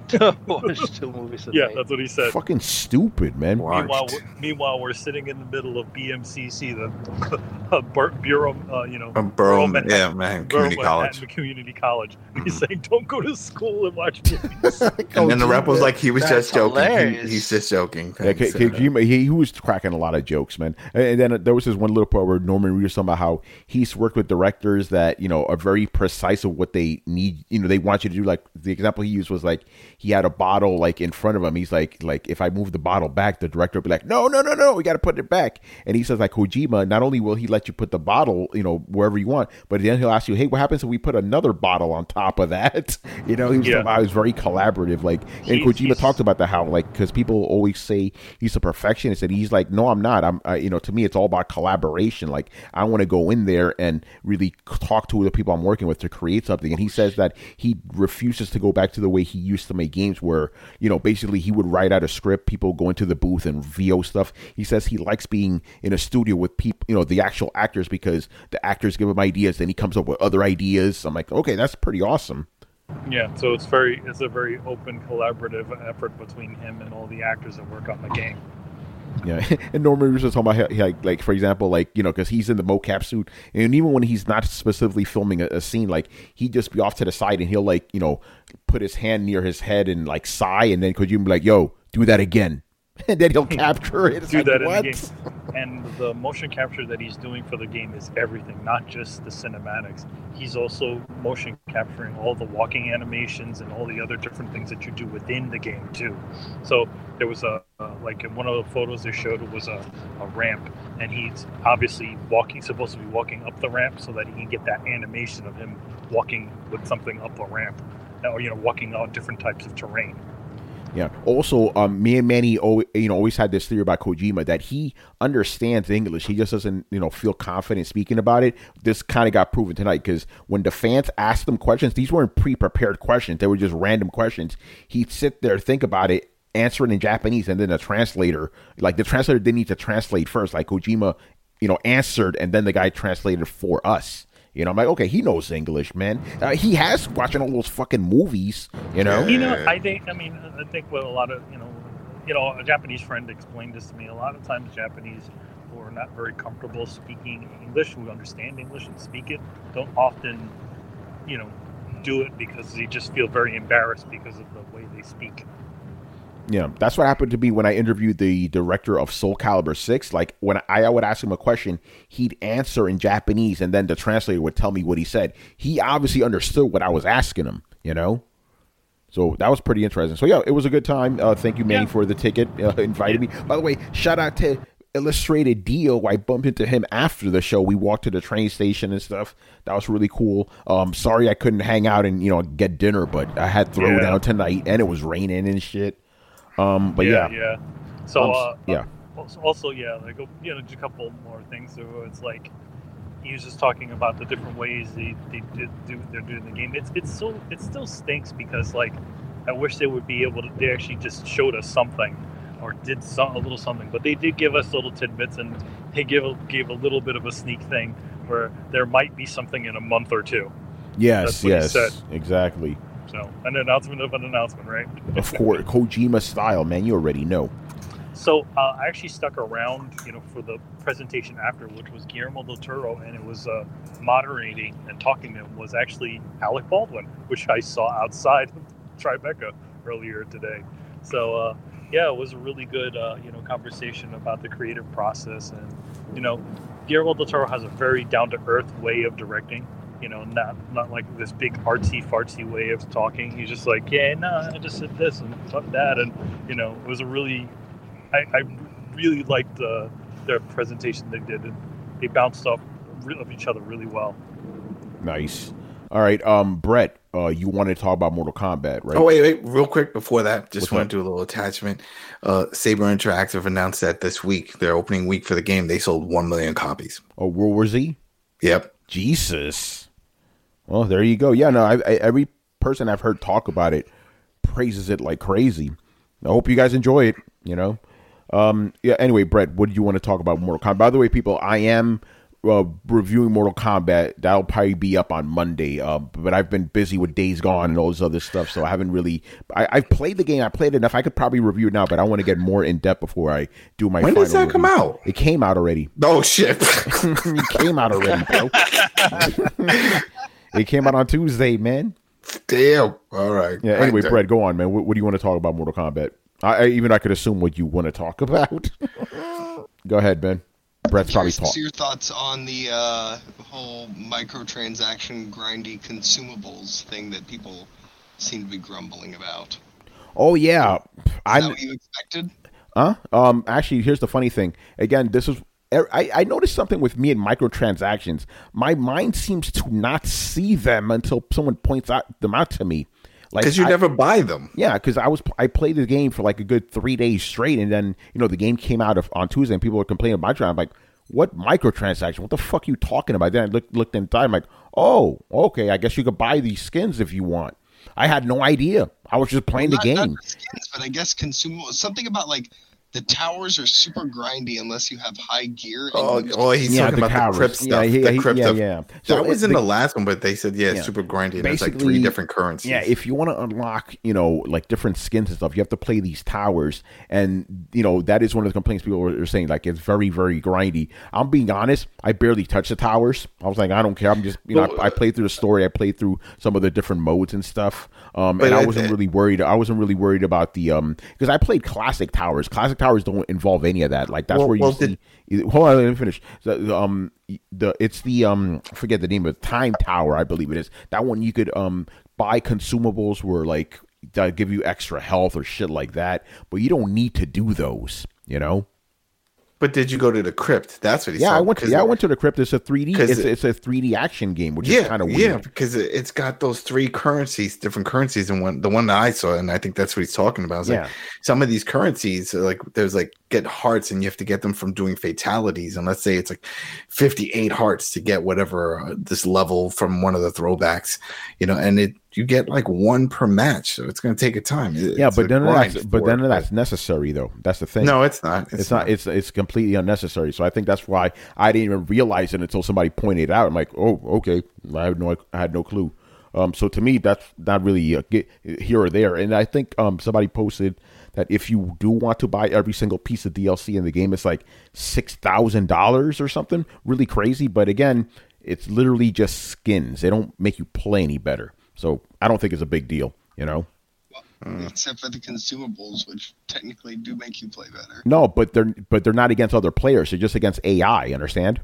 Watch two movies a Yeah, day. that's what he said. Fucking stupid, man. Meanwhile, Watched. we're, meanwhile, we're sitting in the middle of B M C C, the uh, Bur- Bureau, uh, you know, From Borough, Manhattan- yeah, man, Borough community college. Manhattan Community College. He's saying, "Don't go to school and watch movies." And then the rep was like, he was That's just joking. He, hilarious. he's just joking. Yeah, K- Thanks, uh, Kojima, he, he was cracking a lot of jokes, man. And then there was this one little part where Norman Reedus talking about how he's worked with directors that, you know, are very precise of what they need. You know, they want you to do. Like the example he used was like he had a bottle like in front of him. He's like, like if I move the bottle back, the director will be like, no, no, no, no, we got to put it back. And he says like Kojima, not only will he let you put the bottle, you know, wherever you want, but then he'll ask you, hey, what happens if we put another bottle on top of that? You know, he was, Yeah. talking about, he was very collaborative. Like, and He- Kojima he's- talked about the how like because people always say he's a perfectionist, and he's like, no, I'm not. I'm, uh, you know, to me, it's all about collaboration. Like, I want to go in there and really talk to the people I'm working with to create something. And he says that he refuses to go back to the way he used to make games, where you know, basically he would write out a script, people go into the booth and V O stuff. He says he likes being in a studio with people, you know, the actual actors, because the actors give him ideas, then he comes up with other ideas. I'm like, okay, that's pretty awesome. Yeah, so it's very, it's a very open, collaborative effort between him and all the actors that work on the game. Yeah, and Norman Reedus was talking about how, like, like for example, like you know, because he's in the mocap suit, and even when he's not specifically filming a, a scene, like he'd just be off to the side, and he'll like you know put his hand near his head and like sigh, and then Kojima be like, "Yo, do that again," and then he'll capture it. It's Do like, that what? in the game. And the motion capture that he's doing for the game is everything, not just the cinematics. He's also motion capturing all the walking animations and all the other different things that you do within the game too. So there was a uh, like in one of the photos they showed, it was a, a ramp, and he's obviously walking, supposed to be walking up the ramp so that he can get that animation of him walking with something up a ramp, or you know, walking on different types of terrain. Yeah. Also, um, me and Manny, always, you know, always had this theory about Kojima that he understands English. He just doesn't, you know, feel confident speaking about it. This kind of got proven tonight, because when the fans asked him questions, these weren't pre-prepared questions. They were just random questions. He'd sit there, think about it, answer it in Japanese, and then the translator, like the translator didn't need to translate first. Like Kojima, you know, answered, and then the guy translated for us. You know, I'm like, okay, he knows English, man. Uh, he has watching all those fucking movies, you know? You know, I think, I mean, I think what a lot of, you know, you know, a Japanese friend explained this to me. A lot of times Japanese who are not very comfortable speaking English, who understand English and speak it, don't often, you know, do it because they just feel very embarrassed because of the way they speak. Yeah, that's what happened to me when I interviewed the director of Soul Calibur six. Like, when I, I would ask him a question, he'd answer in Japanese, and then the translator would tell me what he said. He obviously understood what I was asking him, you know? So that was pretty interesting. So, yeah, it was a good time. Uh, thank you, Manny, yeah. for the ticket. Uh, invited me. By the way, shout out to Illustrated Dio. I bumped into him after the show. We walked to the train station and stuff. That was really cool. Um, sorry I couldn't hang out and, you know, get dinner, but I had Throwdown yeah. tonight, and it was raining and shit. Um, but yeah, yeah. yeah. So, um, uh, yeah. Also, yeah, like you know, just a couple more things. So it's like he was just talking about the different ways they, they did do they're doing the game. It's it's so it still stinks because like I wish they would be able to. They actually just showed us something or did some a little something, but they did give us little tidbits, and they give a, gave a little bit of a sneak thing where there might be something in a month or two. Yes, yes, exactly. So, an announcement of an announcement, right? Of course, Kojima style, man. You already know. So, uh, I actually stuck around, you know, for the presentation after, which was Guillermo del Toro, and it was uh, moderating and talking to him was actually Alec Baldwin, which I saw outside of Tribeca earlier today. So, uh, yeah, it was a really good, uh, you know, conversation about the creative process, and you know, Guillermo del Toro has a very down-to-earth way of directing. You know, not not like this big artsy fartsy way of talking. He's just like, yeah, no, nah, I just said this and fuck that, and you know, it was a really, I, I really liked uh, their presentation they did, and they bounced off of each other really well. Nice. All right, um, Brett, uh, you want to talk about Mortal Kombat, right? Oh wait, wait, real quick before that, just want that? to do a little attachment. Uh, Saber Interactive announced that this week, their opening week for the game, they sold one million copies. Oh, World War Z? Yep. Jesus. Well, there you go. Yeah, no, I, I, every person I've heard talk about it praises it like crazy. I hope you guys enjoy it, you know. Um, yeah. Anyway, Brett, what do you want to talk about Mortal Kombat? By the way, people, I am uh, reviewing Mortal Kombat. That'll probably be up on Monday. Um, but I've been busy with Days Gone and all this other stuff, so I haven't really. I, I've played the game. I played enough. I could probably review it now, but I want to get more in depth before I do my. When final does that review. come out? It came out already. Oh shit! It came out already, bro. It came out on Tuesday, man. Damn. All right. Yeah. Anyway, right, Brett, go on, man. What, what do you want to talk about Mortal Kombat? I, I even I could assume what you want to talk about. Go ahead, Ben. Brett's probably Curious to talking. see your thoughts on the uh, whole microtransaction grindy consumables thing that people seem to be grumbling about. Oh yeah, Is I. that what you expected? Huh? Um. Actually, here's the funny thing. Again, this is. I, I noticed something with me and microtransactions. My mind seems to not see them until someone points out them out to me. Like, because you I, never buy them. Yeah, because I was I played the game for like a good three days straight, and then you know the game came out of, on Tuesday, and people were complaining about it. I'm like, what microtransaction? What the fuck are you talking about? Then I looked looked inside. I'm like, oh, okay. I guess you could buy these skins if you want. I had no idea. I was just playing Well, the not, game. Not the skins, but I guess consumables. Something about like the towers are super grindy unless you have high gear. Oh, and- oh he's Yeah, talking the about towers. the crypt stuff. Yeah, he- the he- crypt yeah, stuff. yeah. That So was it- in the- the last one, but they said, yeah, Yeah. super grindy. And it's like Basically, three different currencies. Yeah, if you want to unlock, you know, like different skins and stuff, you have to play these towers. And, you know, that is one of the complaints people are saying. Like, it's very, very grindy. I'm being honest. I barely touch the towers. I was like, I don't care. I'm just, you know, Well, I, I played through the story. I played through some of the different modes and stuff. Um, But and I it- wasn't it- really worried. I wasn't really worried about the, um, because I played classic towers. Classic towers don't involve any of that. Like, that's Well- where you well, see. Hold on, let me finish. The, um, the it's the um, I forget the name of it, Time Tower, I believe it is. That one you could um buy consumables where like that give you extra health or shit like that, but you don't need to do those, you know. But did you go to the crypt? That's what he said. Yeah, I went. To, yeah, I went to the crypt. It's a three D. 'cause It's, it- it's a three D action game, which yeah, is kind of weird. yeah, because it, it's got those three currencies, different currencies, and one the one that I saw, and I think that's what he's talking about. Is Yeah. like some of these currencies, are like there's like get hearts, and you have to get them from doing fatalities. And let's say it's like fifty-eight hearts to get whatever uh, this level from one of the throwbacks, you know, and it you get like one per match, so it's going to take a time. It- Yeah, it's but a none of grind that's but for none it, of that's necessary though. That's the thing. no, it's not. It's, not. It's it's completely unnecessary. So I think that's why I didn't even realize it until somebody pointed it out. I'm like, oh, okay. I had no I had no clue. Um, so to me, that's not really a get here or there. And I think um somebody posted that if you do want to buy every single piece of D L C in the game, it's like six thousand dollars or something. Really crazy. But again, it's literally just skins. They don't make you play any better. So I don't think it's a big deal. You know. Except for the consumables, which technically do make you play better. No, but they're but they're not against other players. They're just against A I. Understand?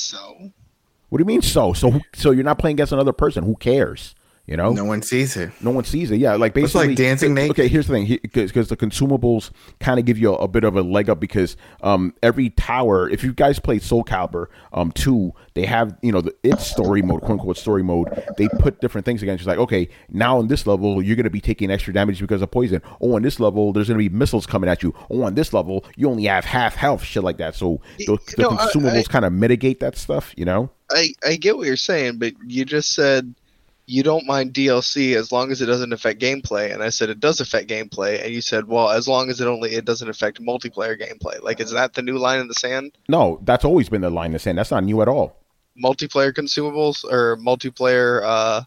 So What do you mean so? So so you're not playing against another person. Who cares? You know? no one sees it. No one sees it. Yeah, like It's basically like dancing naked. Okay, here's the thing, because the consumables kind of give you a, a bit of a leg up because um, every tower. If you guys played Soul Calibur um, two, they have you know the, its story mode, quote unquote story mode. They put different things against. It's like okay, now on this level you're going to be taking extra damage because of poison. Oh, on this level there's going to be missiles coming at you. Oh, on this level you only have half health, shit like that. So the, the No, I- consumables I- kind of mitigate that stuff. You know? I, I get what you're saying, but you just said you don't mind D L C as long as it doesn't affect gameplay, and I said it does affect gameplay, and you said, well, as long as it only it doesn't affect multiplayer gameplay. Like, is that the new line in the sand? No, that's always been the line of saying that's not new at all. Multiplayer consumables or multiplayer uh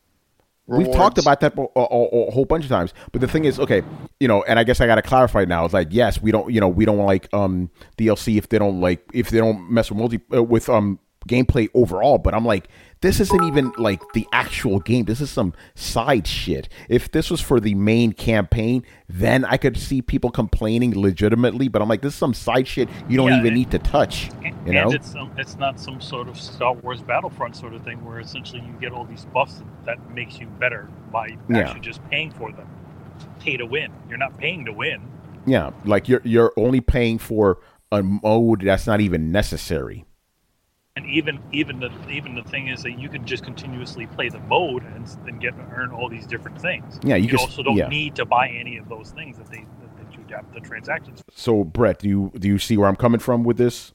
We've rewards? talked about that a, a, a whole bunch of times, but the thing is, okay, you know, and I guess I got to clarify now. It's like, yes, we don't, you know, we don't like um, D L C if they don't like if they don't mess with multi uh, with um gameplay overall. But I'm like, this isn't even like the actual game. This is some side shit. If this was for the main campaign, then I could see people complaining legitimately. But I'm like, this is some side shit you don't Yeah, even and- need to touch. And, You know? and it's um, it's not some sort of Star Wars Battlefront sort of thing where essentially you get all these buffs that makes you better by Yeah. actually just paying for them. Pay to win. You're not paying to win. Yeah, like you're you're only paying for a mode that's not even necessary. And even even the even the thing is that you can just continuously play the mode and and get earn all these different things. Yeah, you you just- also don't yeah. need to buy any of those things that they that, that you have the transactions. So, Brett, do you do you see where I'm coming from with this?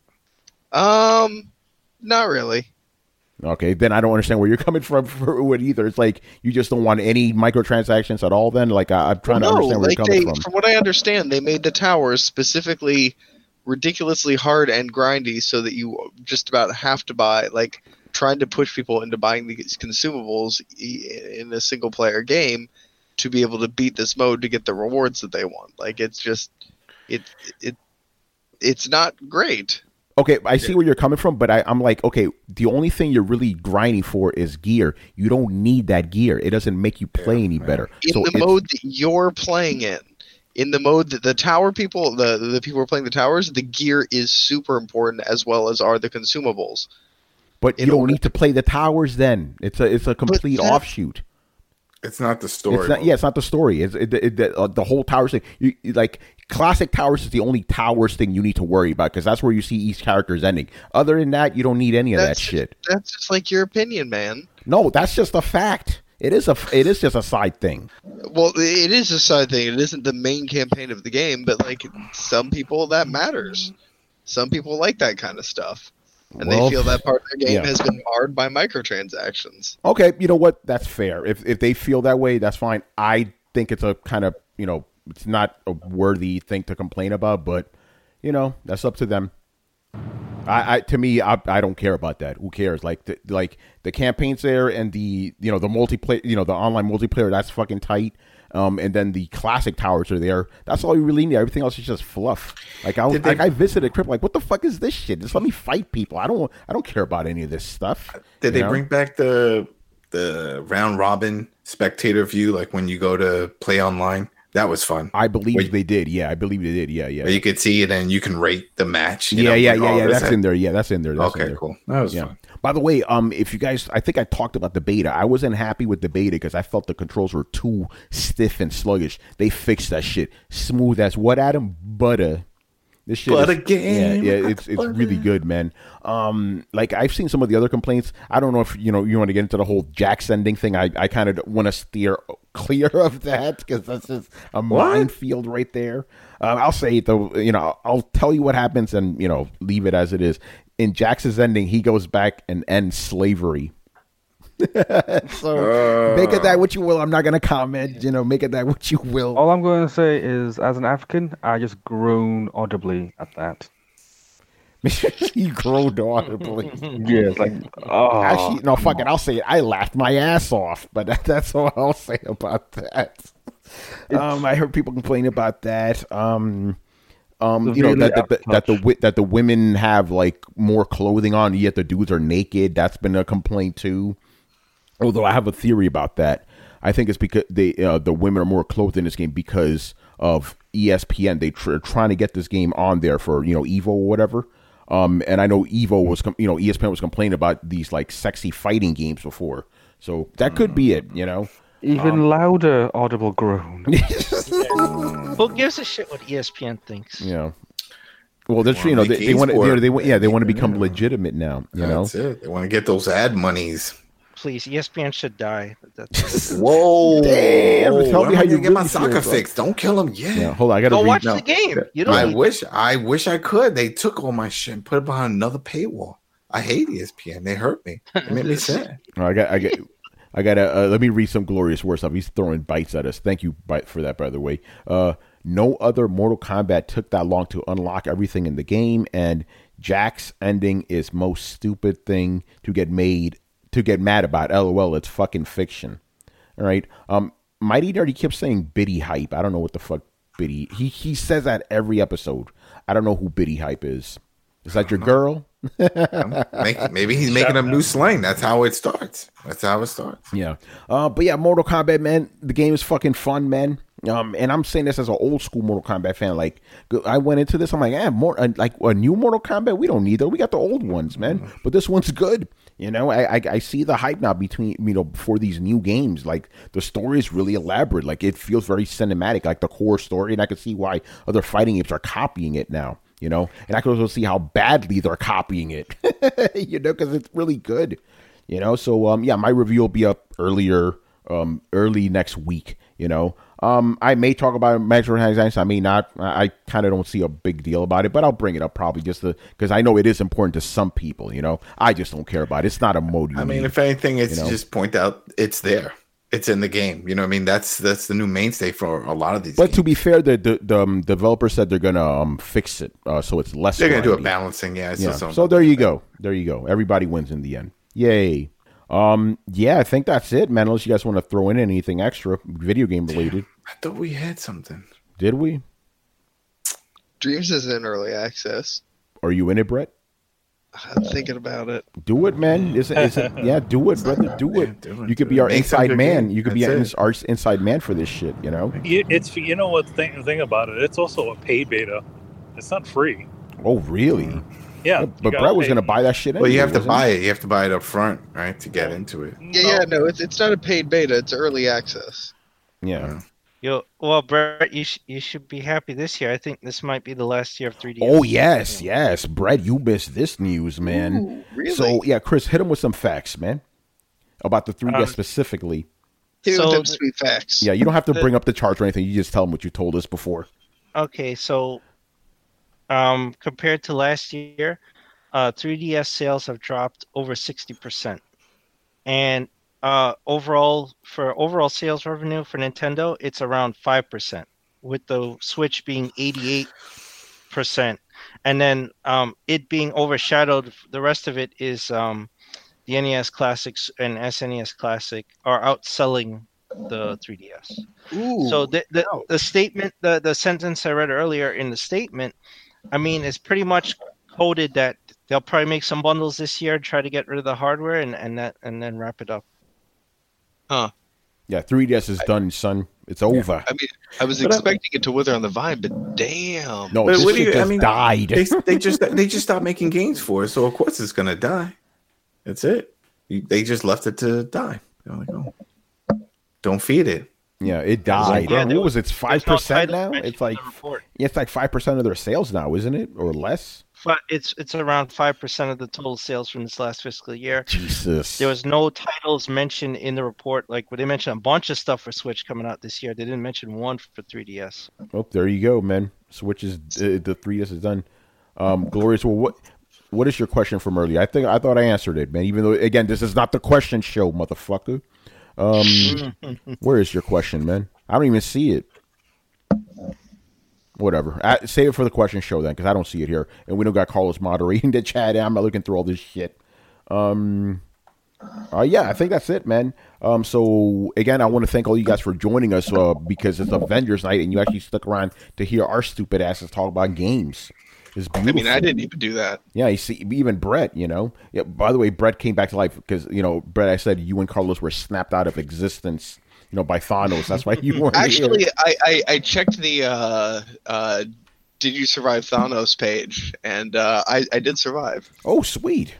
Um, not really. Okay, then I don't understand where you're coming from for it either. It's like you just don't want any microtransactions at all. Then, like I, I'm trying Well, to no, understand where like you're they, coming from. from what I understand, they made the towers specifically ridiculously hard and grindy so that you just about have to buy, like trying to push people into buying these consumables in a single player game to be able to beat this mode to get the rewards that they want. Like it's just it it it's not great. Okay, I see where you're coming from, but I, I'm like, okay, the only thing you're really grinding for is gear. You don't need that gear. It doesn't make you play any better. In so the mode that you're playing in, in the mode that the tower people, the, the people who are playing the towers, the gear is super important as well as are the consumables. But you don't need to play the towers then. It's a it's a complete offshoot. It's not the story. It's not, yeah, it's not the story. It's it, it, it, uh, the whole towers thing. You, you, like classic towers is the only towers thing you need to worry about because that's where you see each character's ending. Other than that, you don't need any of that's that just, shit. That's just like your opinion, man. No, that's just a fact. It is a it is just a side thing. Well, it is a side thing. It isn't the main campaign of the game, but like some people that matters. Some people like that kind of stuff. And well, they feel that part of their game yeah. has been marred by microtransactions. Okay, you know what? That's fair. If if they feel that way, that's fine. I think it's a kind of, you know, it's not a worthy thing to complain about, but, you know, that's up to them. I, I to me, I, I don't care about that. Who cares? Like, the, like the campaign's there and the, you know, the multiplayer, you know, the online multiplayer, that's fucking tight. Um, and then the classic towers are there. That's all you really need. Everything else is just fluff. Like I, like I visited Crypt, like what the fuck is this shit? Just let me fight people. I don't, I don't care about any of this stuff. Did they know? bring back the the round robin spectator view? Like when you go to play online, that was fun. I believe Wait, they did. Yeah, I believe they did. Yeah, yeah. You could see it and you can rate the match. You yeah, know, yeah, like, yeah, oh, yeah. That's that? in there. Yeah, that's in there. That's okay, in there. Cool. That was yeah. fun. By the way, um, if you guys, I think I talked about the beta. I wasn't happy with the beta because I felt the controls were too stiff and sluggish. They fixed that shit. Smooth as what, Adam? Butter. This shit Butter is, game. Yeah, yeah, it's it's really good, man. Um, like I've seen some of the other complaints. I don't know if you know you want to get into the whole Jax ending thing. I, I kind of want to steer clear of that because that's just a what? minefield right there. Uh, I'll say it though. You know, I'll tell you what happens and you know leave it as it is. In Jax's ending, he goes back and ends slavery. so uh, make it that what you will. I'm not going to comment. You know, make it that what you will. All I'm going to say is, as an African, I just groan audibly at that. You groaned audibly. Yeah, it's like, oh. Actually, no, fuck it. I'll say it. I laughed my ass off, but that, that's all I'll say about that. Um, I heard people complain about that. Um. Um, you know that that, that that the that the women have like more clothing on, yet the dudes are naked. That's been a complaint too. Although I have a theory about that. I think it's because they uh, the women are more clothed in this game because of E S P N. They tr- are trying to get this game on there for you know Evo or whatever. Um, and I know Evo was com- you know E S P N was complaining about these like sexy fighting games before, so that could be it. You know. Even um, louder audible groan. Who gives a shit what E S P N thinks? Yeah. Well, they're you know they, they want to they, they yeah they want to become legitimate now. You know, that's it. They want to get those ad monies. Please, E S P N should die. That's Whoa! Damn! Well, tell me how you get my soccer fix. Don't kill him yet. Yeah, hold on, I gotta go read, watch no. the game. You don't I need wish to. I wish I could. They took all my shit and put it behind another paywall. I hate E S P N. They hurt me. They made me sad. I got I got. I gotta uh, let me read some glorious words up. He's throwing bites at us. Thank you for that, by the way. Uh, no other Mortal Kombat took that long to unlock everything in the game, and Jack's ending is most stupid thing to get made to get mad about. LOL, it's fucking fiction. All right. Um, Mighty Nerd, he keeps saying Biddy Hype. I don't know what the fuck Biddy. He he says that every episode. I don't know who Biddy Hype is. Is that your girl? Maybe he's making a new slang. That's how it starts. That's how it starts. Yeah. Uh, but yeah, Mortal Kombat, man, the game is fucking fun, man. Um, and I'm saying this as an old school Mortal Kombat fan. Like, I went into this, I'm like, eh, more uh, like a new Mortal Kombat. We don't need that. We got the old ones, man. But this one's good. You know, I, I I see the hype now between you know for these new games. Like the story is really elaborate. Like it feels very cinematic, like the core story, and I can see why other fighting games are copying it now. You know, and I can also see how badly they're copying it. You know, because it's really good. You know, so um, yeah, my review will be up earlier, um, early next week. You know, um, I may talk about microtransactions. I may not. I, I kind of don't see a big deal about it, but I'll bring it up probably just because I know it is important to some people. You know, I just don't care about it. It's not a mode. You I mean, need, if anything, it's you know? just point out it's there. it's in the game. You know what I mean? That's that's the new mainstay for a lot of these But games. to be fair, the the, the um, developer said they're gonna um, fix it, uh, so it's less. They're gonna do a grindy. balancing, yeah. Yeah. So, So there you go. There you go. Everybody wins in the end. Yay. Um. Yeah, I think that's it, man. Unless you guys want to throw in anything extra, video game related. I thought we had something. Did we? Dreams is in early access. Are you in it, Brett? I'm thinking about it. Do it, man. Is it? Is it? Yeah, do it, brother. Do it. Yeah, do it, You could do be it. our Make inside something man. good. You could be That's our, it. our inside man for this shit. You know. You- It's you know what thing thing about it. It's also a paid beta. It's not free. Oh, really? Yeah, you But gotta Brett was pay. going to buy that shit. Well, you anyway, have to wasn't buy he? it. You have to buy it up front, right, to get into it. Yeah, yeah, no, it's it's not a paid beta. It's early access. Yeah. Yo, well, Brett, you sh- you should be happy this year. I think this might be the last year of three D S. Oh yes, yes, Brett. You missed this news, man. Ooh, really? So yeah, Chris, hit him with some facts, man, about the three D S Um, specifically. Here So with them the- sweet facts. Yeah, you don't have to the- bring up the charts or anything. You just tell them what you told us before. Okay, so um, compared to last year, uh, three D S sales have dropped over sixty percent, and uh, overall for overall sales revenue for Nintendo, it's around five percent, with the Switch being eighty-eight percent, and then um, it being overshadowed. The rest of it is um, the N E S Classics and S N E S Classic are outselling the three D S. Ooh. So the the, the statement, the, the sentence I read earlier in the statement, I mean, is pretty much coded that they'll probably make some bundles this year, try to get rid of the hardware, and, and that and then wrap it up. Yeah, three D S is done, son. It's over. I mean, I was But I- expecting it to wither on the vine, but damn. No, But this what do shit you- I just mean, died. They, they just they just stopped making games for it, so of course it's gonna die. That's it. You- They just left it to die. They're like, oh, don't feed it. Yeah, it died. Yeah, what there was it? Five percent There's no now. titles It's like mentioned in the report. yeah, it's like five percent of their sales now, isn't it, or less? But it's it's around five percent of the total sales from this last fiscal year. Jesus. There was no titles mentioned in the report. Like, well, they mentioned a bunch of stuff for Switch coming out this year. They didn't mention one for three D S. Oh, there you go, man. Switch is uh, the three D S is done. Um, Glorious. Well, what what is your question from earlier? I think I thought I answered it, man. Even though again, this is not the question show, motherfucker. Um, where is your question, man? I don't even see it. Whatever. I, save it for the question show then, because I don't see it here, and we don't got Carlos moderating the chat. I'm not looking through all this shit. Um, uh, yeah, I think that's it, man. Um, so again, I want to thank all you guys for joining us uh, because it's Avengers night, and you actually stuck around to hear our stupid asses talk about games. It's I beautiful. mean, I didn't even do that. Yeah, you see, even Brett, you know. Yeah. By the way, Brett came back to life because you know, Brett. I said you and Carlos were snapped out of existence, you know, by Thanos. That's why you weren't Actually, here. I, I, I checked the uh, uh, Did You Survive Thanos page, and uh, I, I did survive. Oh, sweet.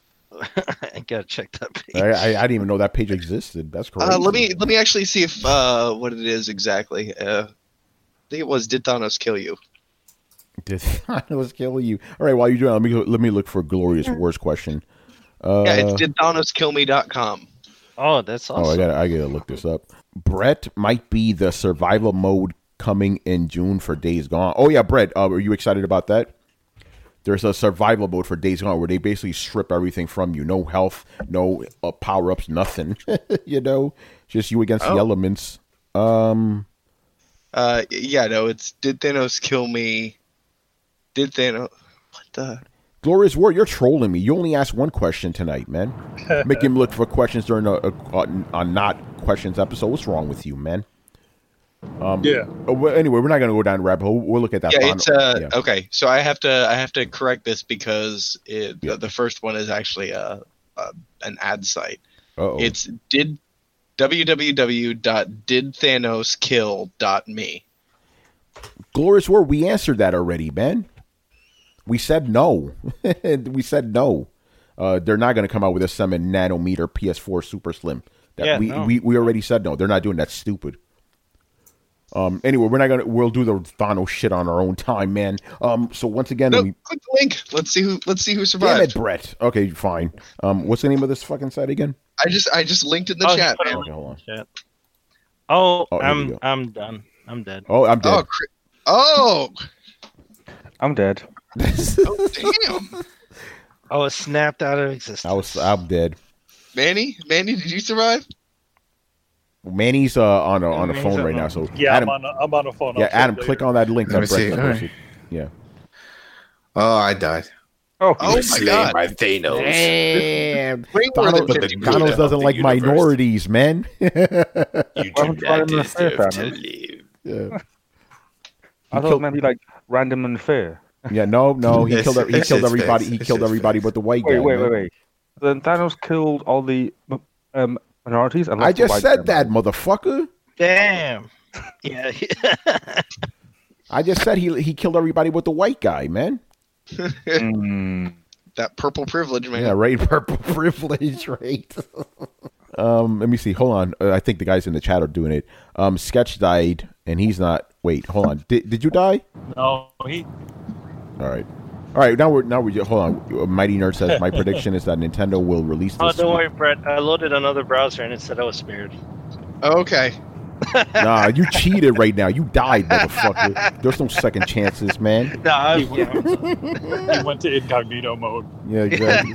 I gotta check that page. I, I, I didn't even know that page existed. That's crazy. Uh, let me let me actually see if uh, what it is exactly. Uh, I think it was Did Thanos Kill You? Did Thanos kill you? All right, while you're doing that, let me go- let me look for Glorious Wars question. Uh, Yeah, it's did thanos kill me dot com. Oh, that's awesome. Oh, I gotta I gotta look this up. Brett might be the survival mode coming in June for Days Gone. Oh yeah, Brett, uh, are you excited about that? There's a survival mode for Days Gone where they basically strip everything from you. No health, no uh, power ups, nothing. You know, just you against the Oh. elements. Um, Uh, yeah, no, it's Did Thanos Kill Me? Did Thanos? What the? Glorious War, you're trolling me. You only asked one question tonight, man. Make him look for questions during a, a, a, a not questions episode. What's wrong with you, man? Um, Yeah. uh, well, anyway, we're not going to go down the rabbit hole. We'll look at that. Yeah, final- it's uh yeah. okay. So I have to I have to correct this because it, Yeah. the, the first one is actually a, a an ad site. Uh-oh. It's did w w w dot did thanos kill dot me. Glorious War, we answered that already, man. We said no. We said no. Uh, they're not going to come out with a seven nanometer P S four Super Slim. That Yeah, we, no. we we already said no. They're not doing that. Stupid. Um. Anyway, we're not gonna. We'll do the Thanos shit on our own time, man. Um. So once again, No, we, click the link. Let's see who let's see who damn survived. it, Brett. Okay, fine. Um. What's the name of this fucking site again? I just I just linked in the Oh, chat, put it man. on Okay, hold on. Chat. Oh, Oh, here we I'm go. I'm done. I'm dead. Oh, I'm Oh, dead. cri- oh, I'm dead. oh, damn, Oh, it snapped out of existence. I was. I'm dead. Manny, Manny, did you survive? Manny's uh, on a, on a Manny's phone on- right now, so Yeah, Adam, I'm on. A, I'm on a phone. I'll yeah, check Adam, later. click on that link Let me that Brett's see. gonna All post right. it. Yeah. Oh, I died. Oh, Oh my Slain god. by Thanos. Damn. Way more than Thanos, fifty Thanos percent. doesn't like minorities, man. You Welcome to Random and Fair, deserve to Thanos. live. Yeah. I thought it might be like random and fair. Yeah, no, no, he This- killed he this killed is everybody. fixed. He This killed is everybody fixed. but the white Wait, guy. wait, man. wait, wait. Then Thanos killed all the um, minorities. And I lost the just white said guy. that, motherfucker. Damn. Yeah. I just said he he killed everybody but the white guy, man. Mm. That purple privilege, man. Yeah, right. Purple privilege, right? um, let me see. Hold on. Uh, I think the guys in the chat are doing it. Um, Sketch died, and he's not. Wait, hold on. Did did you die? No, he. All right. All right. Now we're now we hold on. Mighty Nerd says my prediction is that Nintendo will release Oh, this. don't worry, Brett. I loaded another browser and it said I was spared. Okay. Nah, you cheated right now. You died, motherfucker. There's no second chances, man. No, I, He went, he went to incognito mode. Yeah, exactly.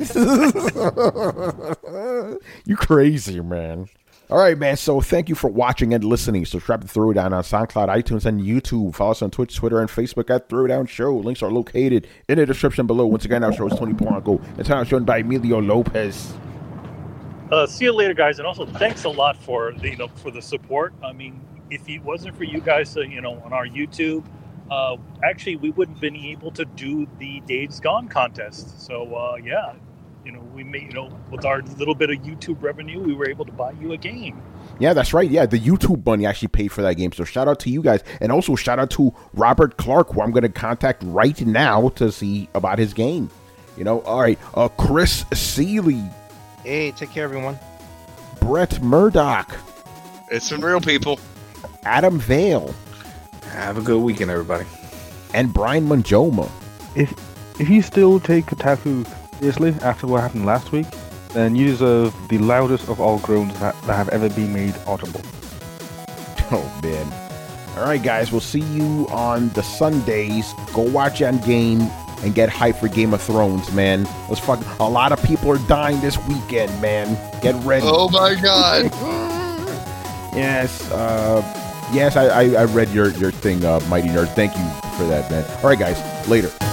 You crazy, man. All right, man. So thank you for watching and listening. Subscribe to Throwdown on SoundCloud, iTunes, and YouTube. Follow us on Twitch, Twitter, and Facebook at Throwdown Show. Links are located in the description below. Once again, our show is Tony Polanco. It's now shown by Emilio Lopez. Uh, see you later, guys, and also thanks a lot for the you know for the support. I mean, if it wasn't for you guys, uh, you know, on our YouTube, uh, actually we wouldn't have been able to do the Days Gone contest. So uh, yeah, you know, we made you know with our little bit of YouTube revenue, we were able to buy you a game. Yeah, that's right. Yeah, the YouTube money actually paid for that game. So shout out to you guys. And also shout out to Robert Clark, who I'm going to contact right now to see about his game. You know, all right. Uh, Chris Seeley, hey, take care, everyone. Brett Murdoch, It's some real people. Adam Vale, Have a good weekend, everybody. and Brian Manjoma. If if you still take Kotaku seriously after what happened last week, then you deserve the loudest of all groans that, that have ever been made audible. Oh, man. All right, guys. We'll see you on the Sundays. Go watch Endgame and get hyped for Game of Thrones, man. Let's fuck. A lot of people are dying this weekend, man. Get ready. Oh my god. Yes, uh, yes, I, I, I read your, your thing, uh, Mighty Nerd. Thank you for that, man. All right, guys, later.